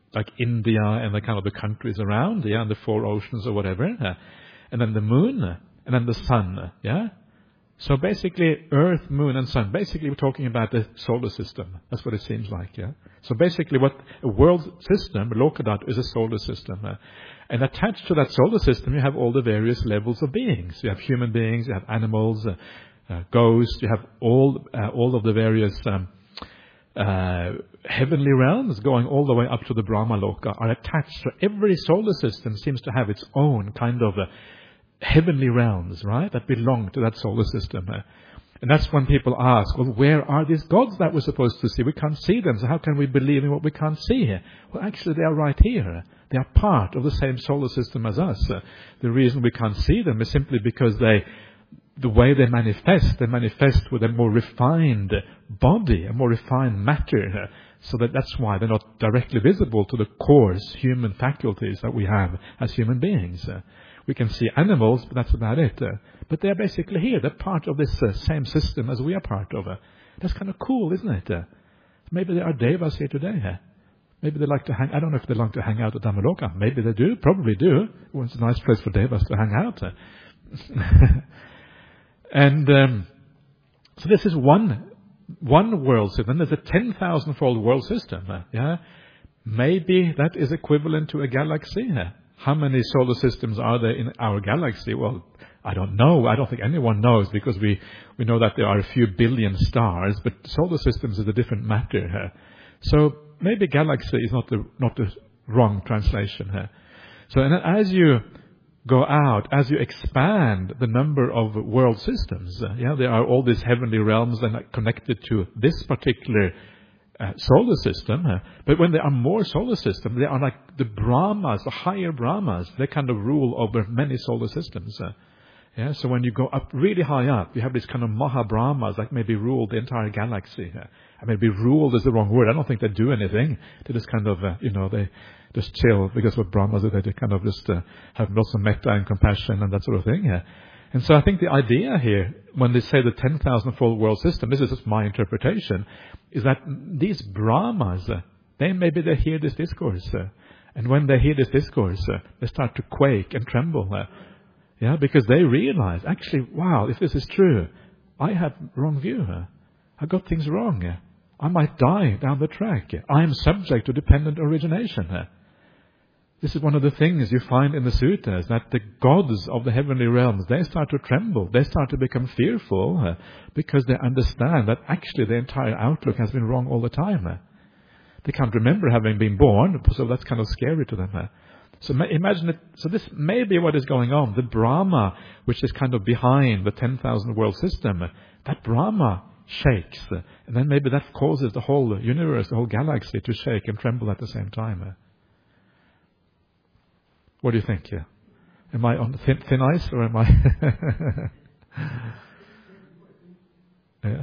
like India and the kind of the countries around, yeah, and the four oceans or whatever, uh, and then the moon, uh, and then the sun, uh, yeah. So basically, Earth, Moon, and Sun. Basically, we're talking about the solar system. That's what it seems like, yeah. So basically, what a world system, Lokadat, is a solar system. Uh, and attached to that solar system, you have all the various levels of beings. You have human beings, you have animals, uh, uh, ghosts. You have all uh, all of the various um, uh, heavenly realms, going all the way up to the Brahma Loka, are attached. So every solar system seems to have its own kind of Uh, heavenly realms, right, that belong to that solar system. Uh, and that's when people ask, well, where are these gods that we're supposed to see? We can't see them, so how can we believe in what we can't see? Well, actually, they are right here. They are part of the same solar system as us. Uh, the reason we can't see them is simply because they, the way they manifest, they manifest with a more refined body, a more refined matter. Uh, so that that's why they're not directly visible to the coarse human faculties that we have as human beings. Uh, We can see animals, but that's about it. Uh, but they're basically here. They're part of this uh, same system as we are part of. Uh, that's kind of cool, isn't it? Uh, maybe there are devas here today. Uh, maybe they like to hang. I don't know if they like to hang out at Dhammaloka. Maybe they do. Probably do. Well, it's a nice place for devas to hang out. Uh. and um, so this is one one world system. There's a ten thousand-fold world system. Uh, yeah, maybe that is equivalent to a galaxy. Uh. How many solar systems are there in our galaxy? Well, I don't know. I don't think anyone knows, because we, we know that there are a few billion stars, but solar systems is a different matter here. So maybe galaxy is not the not the wrong translation here. So and as you go out, as you expand the number of world systems, uh, yeah, there are all these heavenly realms that are connected to this particular Uh, solar system, uh, but when there are more solar systems, they are like the Brahmas, the higher Brahmas. They kind of rule over many solar systems. Uh, yeah, so when you go up really high up, you have these kind of Maha Brahmas that maybe rule the entire galaxy. Uh, I mean, maybe ruled is the wrong word. I don't think they do anything. They just kind of, uh, you know, they just chill, because what Brahmas do, they kind of just uh, have lots of metta and compassion and that sort of thing. Uh, And so I think the idea here, when they say the ten thousand-fold world system, this is just my interpretation, is that these Brahmas, uh, they maybe they hear this discourse. Uh, and when they hear this discourse, uh, they start to quake and tremble. Uh, yeah, because they realize, actually, wow, if this is true, I have wrong view. Uh, I got things wrong. Uh, I might die down the track. Uh, I am subject to dependent origination. Uh, This is one of the things you find in the suttas, that the gods of the heavenly realms, they start to tremble. They start to become fearful uh, because they understand that actually the entire outlook has been wrong all the time. Uh. They can't remember having been born, so that's kind of scary to them. Uh. So ma- imagine it. So this may be what is going on. The Brahma, which is kind of behind the ten thousand world system, uh, that Brahma shakes. Uh, and then maybe that causes the whole universe, the whole galaxy to shake and tremble at the same time. Uh. What do you think here? Am I on thin, thin ice, or am I? yeah.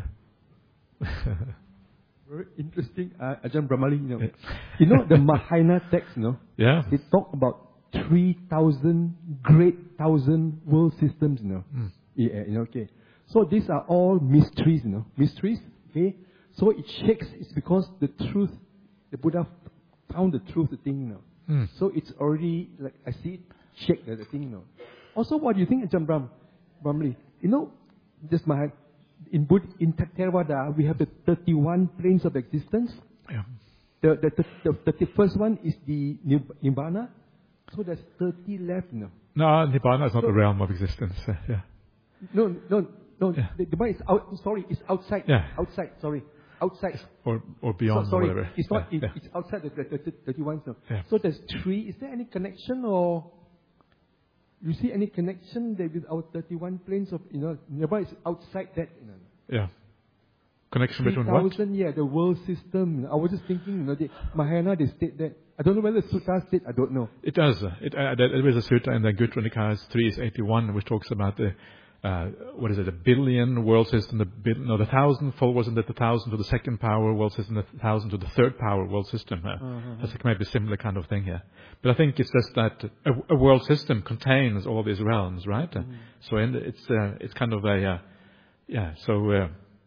Very interesting, uh, Ajahn Brahmali. You know, yeah. you know the Mahayana text, you know? Yeah. They talk about three thousand great thousand world systems, you know? Mm. Yeah, you know, okay. So these are all mysteries, you know? Mysteries, okay? So it shakes, it's because the truth, the Buddha found the truth, the thing, you know? Mm. So it's already, like, I see it shake, the, the thing, you know. Also, what do you think, Ajahn Brahm, Brahmali? You know, just my, in Buddha, in Theravada, we have the thirty-one planes of existence. Yeah. The, the, the, the thirty-first one is the Nibbana. So there's thirty left, you know. No, Nibbana is not so, the realm of existence. Uh, yeah. No, no, no. Yeah. The Nibbana is out, sorry, it's outside. Yeah. Outside, sorry. Outside. Or or beyond, so, sorry, or whatever. It's not. Yeah, it, yeah. It's outside the, the, the thirty-one. So. Yeah. so there's three. Is there any connection, or you see any connection there with our thirty-one planes of, you know, nearby is outside that, you know? Yeah. Connection between what? Yeah, the world system. I was just thinking, you know, the Mahayana, they state that. I don't know whether the sutta state. I don't know. It does. It uh, there is a sutta in the Gutra Nikaya three eighty-one, which talks about the. Uh, what is it, a billion world system, the bil- no, the thousand-fold, wasn't it, the thousand to the second power world system, the thousand to the third power world system. Uh, uh-huh. That's like maybe a similar kind of thing here. But I think it's just that a, a world system contains all these realms, right? Mm. Uh, so in the, it's uh, it's kind of a, uh, yeah, so uh,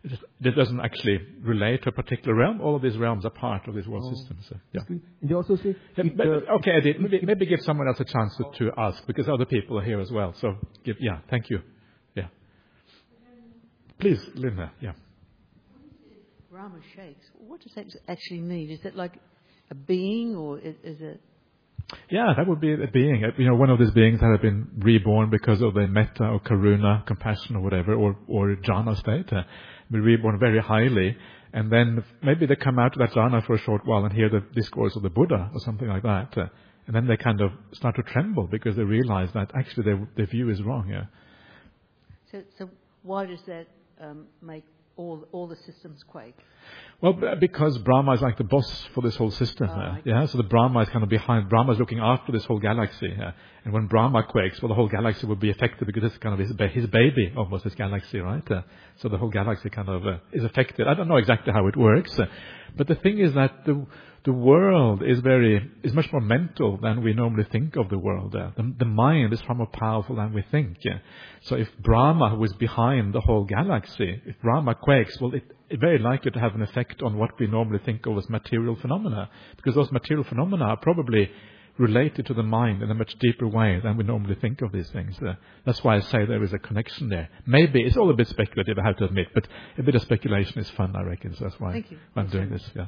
It, just, it doesn't actually relate to a particular realm. All of these realms are part of this world Oh. system. So, yeah. And they also say, Yeah, if but- the- okay, Eddie, maybe, maybe give someone else a chance to, to ask, because other people are here as well. So, give, yeah, thank you. Yeah. Please, Linda, yeah. Brahma shakes. What does that actually mean? Is it like a being, or is, is it? Yeah, that would be a being. Uh, You know, one of these beings that have been reborn because of the metta or karuna, compassion or whatever, or, or jhana state, uh, be reborn very highly. And then maybe they come out of that jhana for a short while and hear the discourse of the Buddha or something like that. Uh, and then they kind of start to tremble because they realize that actually their, their view is wrong. Yeah. So, so why does that um, make all all the systems quake? Well, b- because Brahma is like the boss for this whole system. Oh, uh, okay. Yeah, so the Brahma is kind of behind. Brahma is looking after this whole galaxy. Uh, and when Brahma quakes, well, the whole galaxy will be affected because it's kind of his, ba- his baby, almost, this galaxy, right? Uh, so the whole galaxy kind of uh, is affected. I don't know exactly how it works. Uh, but the thing is that the the world is very is much more mental than we normally think of the world. Uh, the, the mind is far more powerful than we think. Yeah. So if Brahma was behind the whole galaxy, if Brahma quakes, well, it, it's very likely to have an effect on what we normally think of as material phenomena, because those material phenomena are probably related to the mind in a much deeper way than we normally think of these things. Uh, that's why I say there is a connection there. Maybe it's all a bit speculative, I have to admit, but a bit of speculation is fun, I reckon. So that's why Thank you. I'm Thanks doing so this. Yeah.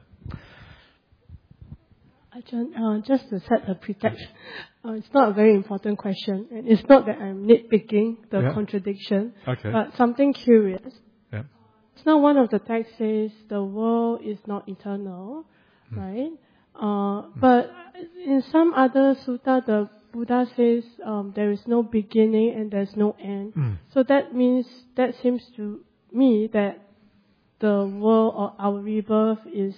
Ajahn, uh, just to set the pretext, uh, it's not a very important question, and it's not that I'm nitpicking the Yeah. contradiction, Okay. but something curious. Yeah. It's not one of the texts says the world is not eternal, Hmm. right? Uh, But in some other sutta, the Buddha says um, there is no beginning and there's no end. Hmm. So that means, that seems to me that the world or our rebirth is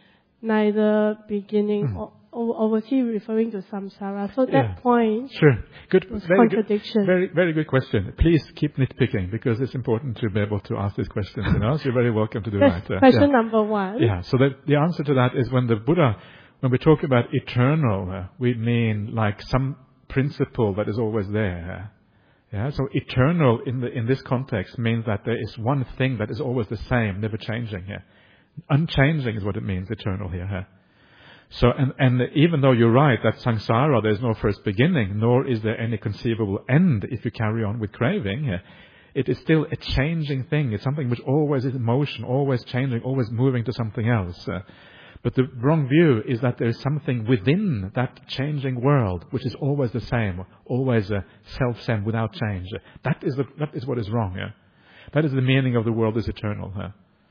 neither beginning Hmm. or, or, or was he referring to samsara? So that Yeah. point Sure. Good. was Very good. contradiction. Very, very good question. Please keep nitpicking because it's important to be able to ask these questions. You know, so you're very welcome to do That's that. Uh, question yeah. number one. Yeah. So the, the answer to that is when the Buddha, when we talk about eternal, uh, we mean like some principle that is always there. Uh, yeah. So eternal in the in this context means that there is one thing that is always the same, never changing. Yeah. Unchanging is what it means, eternal here. Uh. So, and, and even though you're right that samsara, there's no first beginning, nor is there any conceivable end if you carry on with craving, uh, it is still a changing thing. It's something which always is in motion, always changing, always moving to something else. Uh, but the wrong view is that there is something within that changing world which is always the same, always uh, self-same without change. That is, the, that is what is wrong. Uh. That is the meaning of the world is eternal. Uh.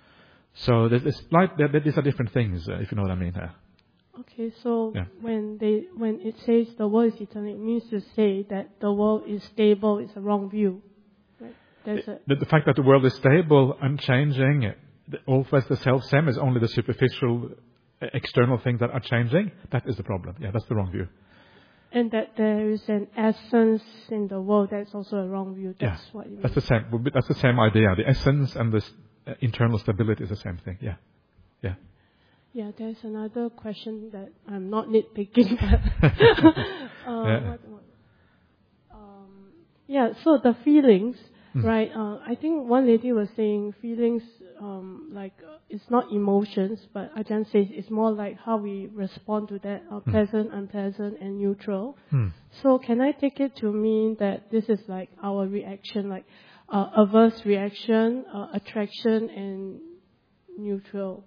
So there's, there's like, there, these are different things, uh, if you know what I mean. Uh. Okay, so Yeah. when they when it says the world is eternal, it means to say that the world is stable is a wrong view. Right? There's a The, the fact that the world is stable, unchanging, the- always the self-same is only the superficial uh, external things that are changing. That is the problem. Yeah, that's the wrong view. and that there is an essence in the world, that's also a wrong view. Yeah, That's what it means. that's the same. would be- That's the same idea. The essence and the s- uh, internal stability is the same thing. Yeah, yeah. Yeah, there's another question that I'm not nitpicking, but uh, Yeah. what, what, um, yeah. So the feelings, Mm. right? Uh, I think one lady was saying feelings, um, like uh, it's not emotions, but Ajahn says it's more like how we respond to that, uh, pleasant, unpleasant, and neutral. Hmm. So can I take it to mean that this is like our reaction, like uh, averse reaction, uh, attraction, and neutral?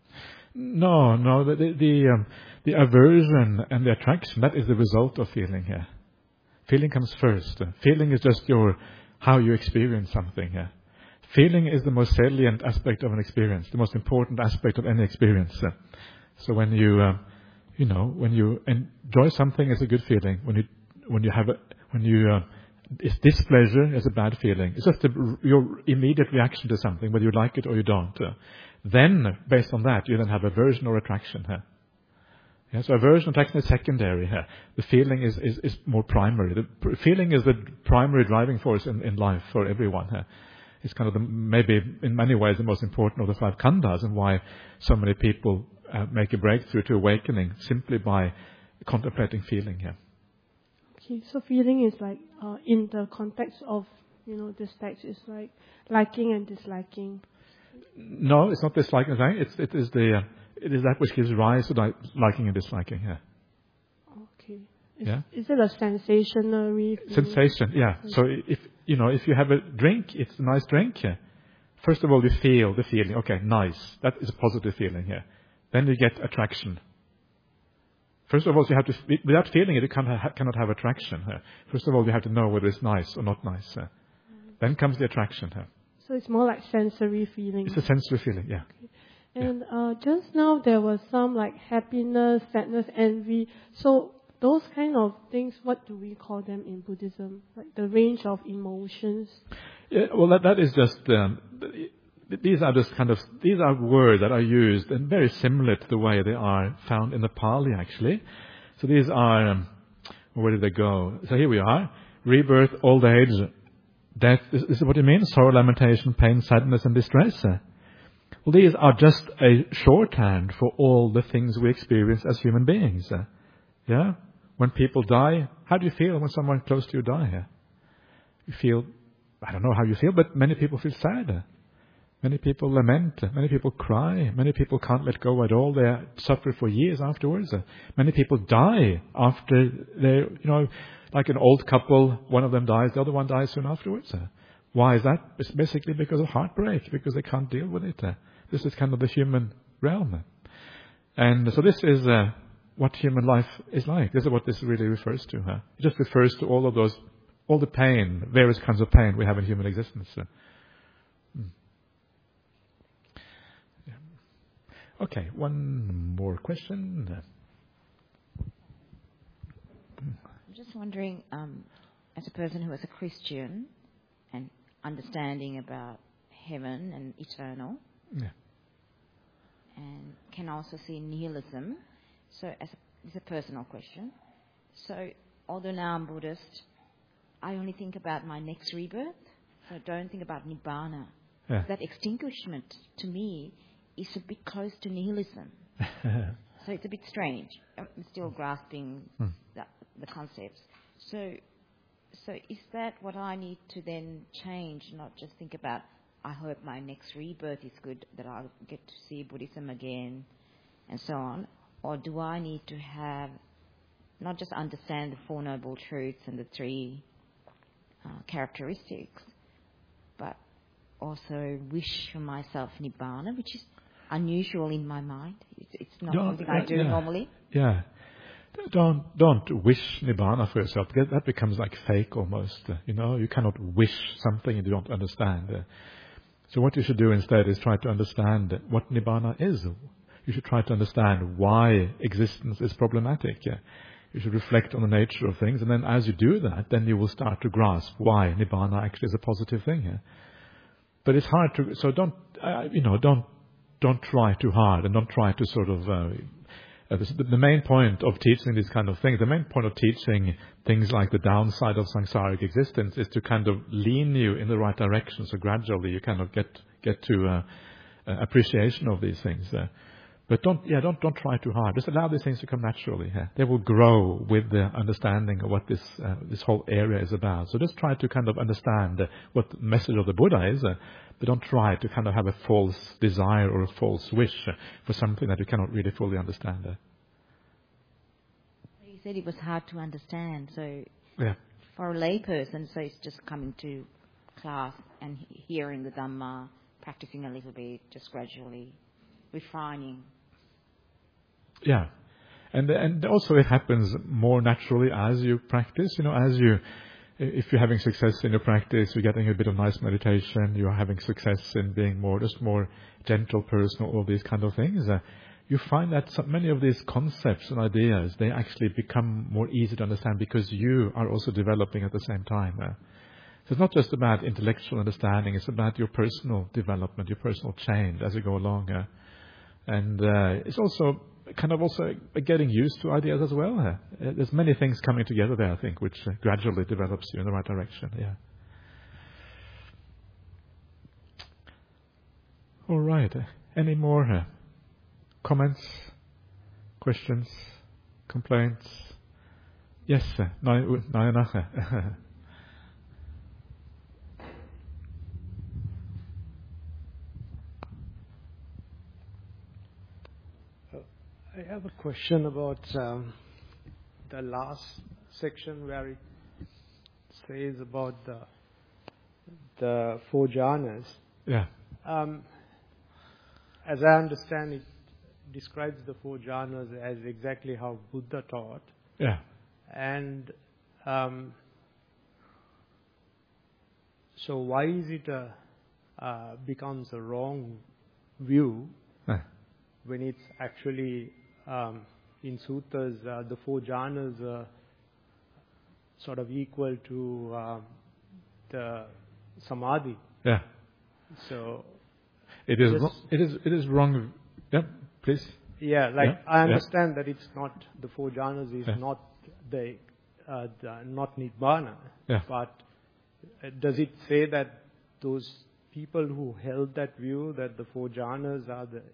No, no. The the the, um, the aversion and the attraction, that is the result of feeling here. Feeling comes first. Uh, Feeling is just your how you experience something here. Feeling is the most salient aspect of an experience, the most important aspect of any experience. Uh, So when you, um, you know, when you enjoy something, it's a good feeling. When you when you have a, when you uh, it's displeasure, it's a bad feeling. It's just a, your immediate reaction to something, whether you like it or you don't. Uh, Then, based on that, you then have aversion or attraction here. Yeah, so aversion, attraction is secondary here. The feeling is, is, is more primary. The pr- feeling is the primary driving force in, in life for everyone here. It's kind of the, maybe in many ways the most important of the five khandhas, and why so many people uh, make a breakthrough to awakening simply by contemplating feeling here. Okay, so feeling is like uh, in the context of, you know, this text is like liking and disliking. No, it's not disliking. It's it is the uh, it is that which gives rise to di- liking and disliking. Yeah. Okay. Is, Yeah. is it a sensationary feeling? Sensation. Yeah. So if you know if you have a drink, it's a nice drink. Yeah. First of all, you feel the feeling. Okay, nice. That is a positive feeling here. Then you get attraction. First of all, you have to, without feeling it, you cannot, cannot have attraction. First of all, you have to know whether it's nice or not nice. Then comes the attraction. So it's more like sensory feeling. It's a sensory feeling, yeah. Okay. And uh, just now there was some like happiness, sadness, envy. So those kind of things, what do we call them in Buddhism? Like the range of emotions? Yeah, well, that, that is just, um, these are just kind of, these are words that are used and very similar to the way they are found in the Pali, actually. So these are, um, where did they go? So here we are. Rebirth, old age, death. This, this is what it means. Sorrow, lamentation, pain, sadness, and distress. Well, these are just a shorthand for all the things we experience as human beings. Yeah? When people die, how do you feel when someone close to you die? You feel, I don't know how you feel, but many people feel sad. Many people lament. Many people cry. Many people can't let go at all. They suffer for years afterwards. Many people die after they, you know, like an old couple, one of them dies, the other one dies soon afterwards. Why is that? It's basically because of heartbreak, because they can't deal with it. This is kind of the human realm. And so this is uh, what human life is like. This is what this really refers to. Huh? It just refers to all of those, all the pain, various kinds of pain we have in human existence. Hmm. Yeah. Okay, one more question. I'm just wondering, um, as a person who is a Christian and understanding about heaven and eternal, yeah. and can also see nihilism. So as a, it's a personal question. So although now I'm Buddhist, I only think about my next rebirth. So I don't think about Nibbana. Yeah. That extinguishment to me is a bit close to nihilism. So it's a bit strange. I'm still grasping hmm. the, the concepts. So, so is that what I need to then change? Not just think about, I hope my next rebirth is good, that I'll get to see Buddhism again, and so on. Or do I need to have, not just understand the Four Noble Truths and the three uh, characteristics, but also wish for myself Nibbana, which is unusual in my mind. It's, it's not Don't, something I do yeah. normally. Yeah. Don't don't wish Nibbana for yourself. That becomes like fake almost. You know, you cannot wish something you don't understand. So what you should do instead is try to understand what Nibbana is. You should try to understand why existence is problematic. You should reflect on the nature of things, and then as you do that, then you will start to grasp why Nibbana actually is a positive thing. But it's hard to, so don't, uh, you know, don't don't try too hard, and don't try to sort of. Uh, Uh, the, the main point of teaching these kind of things, the main point of teaching things like the downside of samsaric existence is to kind of lean you in the right direction. So gradually you kind of get get to uh, uh, appreciation of these things. Uh, but don't, yeah, don't don't try too hard. Just allow these things to come naturally. Yeah? They will grow with the understanding of what this uh, this whole area is about. So just try to kind of understand uh, what the message of the Buddha is. Uh, But don't try to kind of have a false desire or a false wish for something that you cannot really fully understand. You said it was hard to understand, so yeah. for a layperson, so it's just coming to class and hearing the Dhamma, practicing a little bit, just gradually refining. Yeah, and and also it happens more naturally as you practice. You know, as you. If you're having success in your practice, you're getting a bit of nice meditation, you're having success in being more, just more gentle person, all these kind of things, uh, you find that so many of these concepts and ideas, they actually become more easy to understand because you are also developing at the same time. Uh. So it's not just about intellectual understanding, it's about your personal development, your personal change as you go along. Uh. And uh, it's also kind of also getting used to ideas as well. Uh, there's many things coming together there, I think, which uh, gradually develops you in the right direction. Yeah. All right. Uh, any more uh, comments, questions, complaints? Yes, uh, Nayana. I have a question about um, the last section where it says about the the four jhanas. Yeah. Um, as I understand, it describes the four jhanas as exactly how Buddha taught. Yeah. And um, so why is it a, uh, becomes a wrong view Yeah. when it's actually um, in suttas uh, the four jhanas are sort of equal to um, the samadhi. Yeah. So It is. Just- wro- It is. It is wrong. Yeah. Please. yeah, like Yeah, I yeah. understand that it's not the four jhanas is Yeah. not the, uh, the not nibbana, Yeah. but uh, does it say that those people who held that view that the four jhanas are the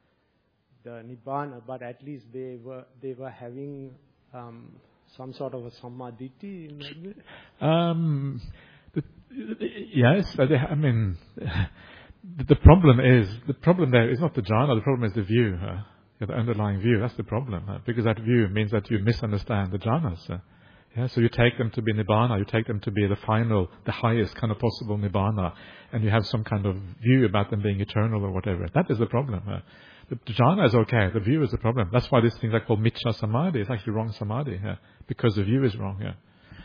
the nibbana, but at least they were they were having um, some sort of a samadhi in that way? Um, the, yes, but they- I mean, the, the problem is the problem there is not the jhana. The problem is the view, uh, yeah, the underlying view. That's the problem, uh, because that view means that you misunderstand the jhanas. Uh, yeah, so you take them to be nibbana, you take them to be the final, the highest kind of possible nibbana, and you have some kind of view about them being eternal or whatever. That is the problem. Uh, the jhana is okay, the view is the problem. That's why these things are called miccha samadhi. It's actually wrong samadhi, yeah, because the view is wrong. Yeah.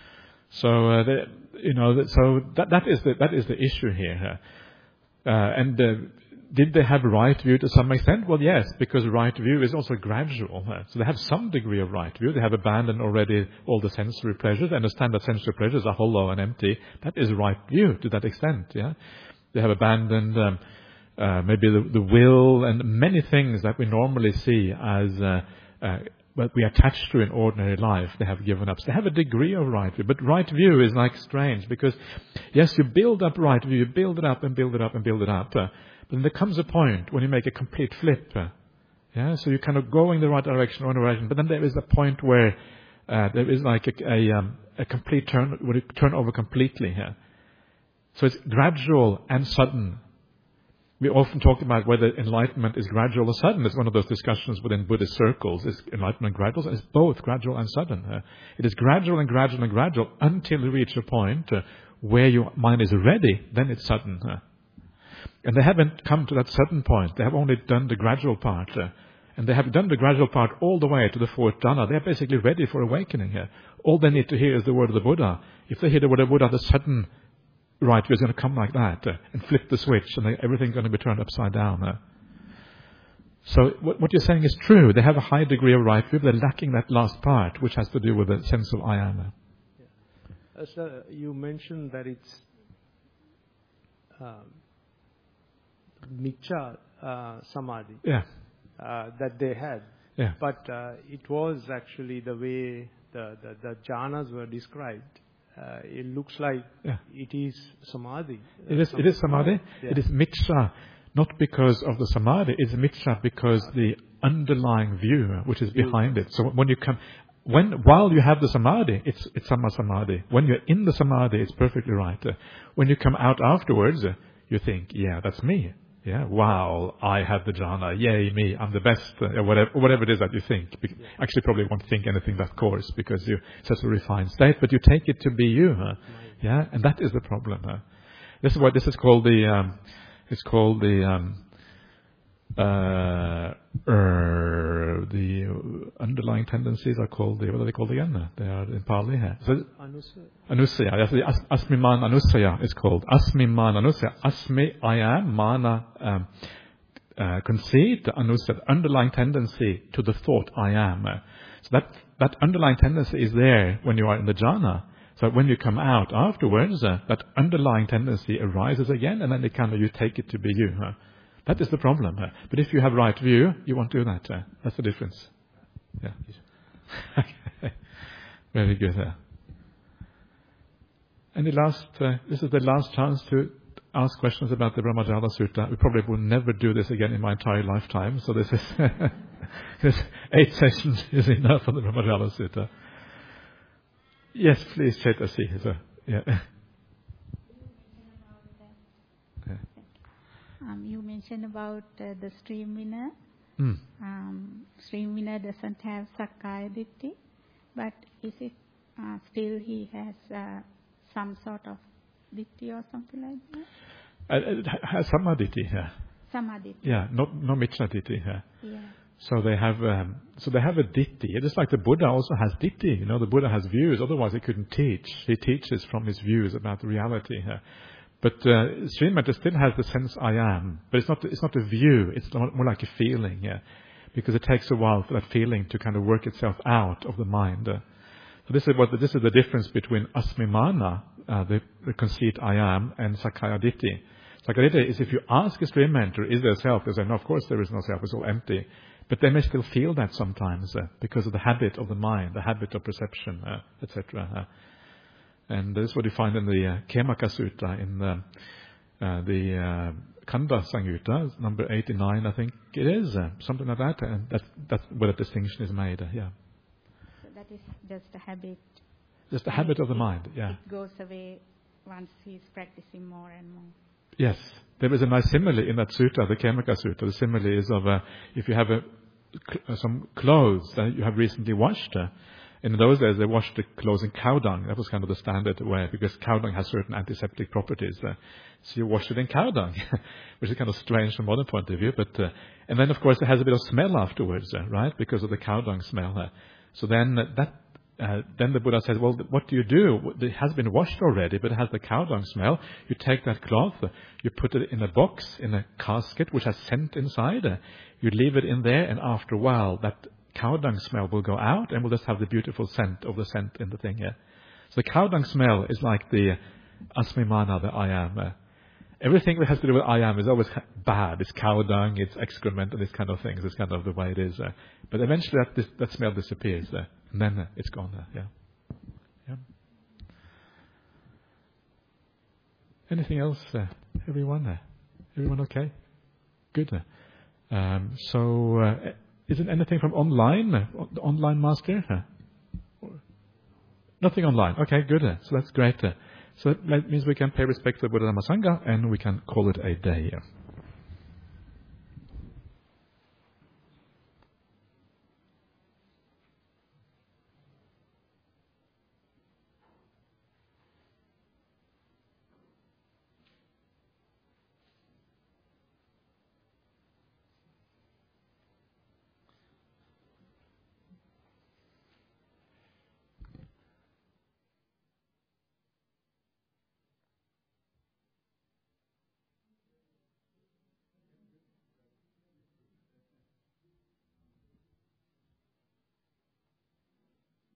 So uh, the, you know, that, so that that is the that is the issue here. Uh, and uh, did they have right view to some extent? Well, yes, because right view is also gradual. Uh, so they have some degree of right view. They have abandoned already all the sensory pleasures. They understand that sensory pleasures are hollow and empty. That is right view to that extent. Yeah, they have abandoned um, uh, maybe the, the will and many things that we normally see as uh, uh, what we attach to in ordinary life. They have given up. So they have a degree of right view, but right view is like strange because yes, you build up right view, you build it up and build it up and build it up. Uh, But then there comes a point when you make a complete flip. Uh, yeah, so you're kind of going the right direction, one direction. But then there is a point where uh, there is like a, a, um, a complete turn, when you turn over completely here. So it's gradual and sudden. We often talk about whether enlightenment is gradual or sudden. It's one of those discussions within Buddhist circles. Is enlightenment gradual? It's both gradual and sudden. Uh, it is gradual and gradual and gradual until you reach a point uh, where your mind is ready. Then it's sudden. Uh, And they haven't come to that sudden point. They have only done the gradual part. Uh, and they have done the gradual part all the way to the fourth jhana. They are basically ready for awakening here. All they need to hear is the word of the Buddha. If they hear the word of the Buddha, the sudden right view is going to come like that uh, and flip the switch and they, everything's going to be turned upside down. Uh. So what, what you're saying is true. They have a high degree of right view, but they're lacking that last part, which has to do with the sense of I am. Yeah. Uh, so you mentioned that it's um, Miccha uh, Samadhi Yeah. uh, that they had. Yeah. But uh, it was actually the way the, the, the jhanas were described. Uh, it looks like Yeah. it is Samadhi. It is, it is samadhi. Yeah. It is miccha, not because of the samadhi. It's miccha because the underlying view, which is behind it. So when you come, when while you have the samadhi, it's it's samma samadhi. When you're in the samadhi, it's perfectly right. Uh, when you come out afterwards, uh, you think, yeah, that's me. Yeah, wow, I have the jhana. Yay, me, I'm the best. Uh, whatever, whatever it is that you think. Be- Actually, probably won't think anything that coarse because you're such a refined state, but you take it to be you. Huh? Yeah, and that is the problem. Huh? This is what this is called the, um, it's called the, um, uh, er, the underlying tendencies are called the, what are they called again? They are in Pali here. So, Anusaya. Anusaya, yes, the as, Asmiman Anusaya is called. Asmiman Anusaya. Asmi, I am, mana, um, uh, conceit, Anusaya, underlying tendency to the thought I am. Uh, so that, that underlying tendency is there when you are in the jhana. So when you come out afterwards, uh, that underlying tendency arises again, and then it kind of, you take it to be you. Uh. That is the problem. Uh. But if you have right view, you won't do that. Uh. That's the difference. Yeah. Very good. Uh. Any last, uh, this is the last chance to ask questions about the Brahmajala Sutta. We probably will never do this again in my entire lifetime. So this is, this eight sessions is enough for the Brahmajala Sutta. Yes, please, Chetasi. So, yeah. Um, you mentioned about uh, the stream winner, Mm. um, extreme winner doesn't have Sakkaya Ditthi, but is it uh, still he has uh, some sort of Ditthi or something like that? Uh, it has Samaditi here. Samadhi. Yeah, no, no Mitra Ditthi here. Yeah. So they have, um, so they have a Ditthi. Just like the Buddha also has Ditthi. You know, the Buddha has views. Otherwise, he couldn't teach. He teaches from his views about the reality here. But uh, Sri Metta still has the sense I am, but it's not. It's not a view. It's more like a feeling here, because it takes a while for that feeling to kind of work itself out of the mind. Uh, so this is what this is the difference between Asmimana, uh, the, the conceit I am, and Sakkaya Ditthi. Sakkaya Ditthi is if you ask a stream mentor, is there self? They say, no, of course there is no self. It's all empty. But they may still feel that sometimes uh, because of the habit of the mind, the habit of perception, uh, et cetera. Uh, and this is what you find in the uh, Khemaka Sutta, in the, uh, the uh, Kanda Samyutta, number eighty-nine, I think it is, uh, something like that. And that's, that's where the distinction is made. Uh, yeah. So that is just a habit. Just a habit of the mind. Yeah. It goes away once he's practicing more and more. Yes, there is a nice simile in that sutta, the Khemaka Sutta. The simile is of uh, if you have a, uh, some clothes that you have recently washed. Uh, in those days, they washed the clothes in cow dung. That was kind of the standard way, because cow dung has certain antiseptic properties. Uh, so you wash it in cow dung, which is kind of strange from a modern point of view. But uh, and then, of course, it has a bit of smell afterwards, uh, right, because of the cow dung smell. Uh, so then uh, that. Uh, then the Buddha says, well, what do you do? It has been washed already, but it has the cow dung smell. You take that cloth, you put it in a box, in a casket, which has scent inside. Uh, you leave it in there, and after a while, that cow dung smell will go out, and we'll just have the beautiful scent of the scent in the thing here. So the cow dung smell is like the asmimana, the I am. Uh, everything that has to do with I am is always bad. It's cow dung, it's excrement, and these kind of things. It's kind of the way it is. Uh, but eventually that, this, that smell disappears. Uh, And then uh, it's gone there, yeah. yeah. Anything else, uh, everyone? Uh, everyone okay? Good. Uh, um, so, uh, isn't anything from online? Uh, the online master? Uh, nothing online. Okay, good. Uh, so that's great. Uh, so that means we can pay respect to Buddha Dhamma Sangha, and we can call it a day. Uh.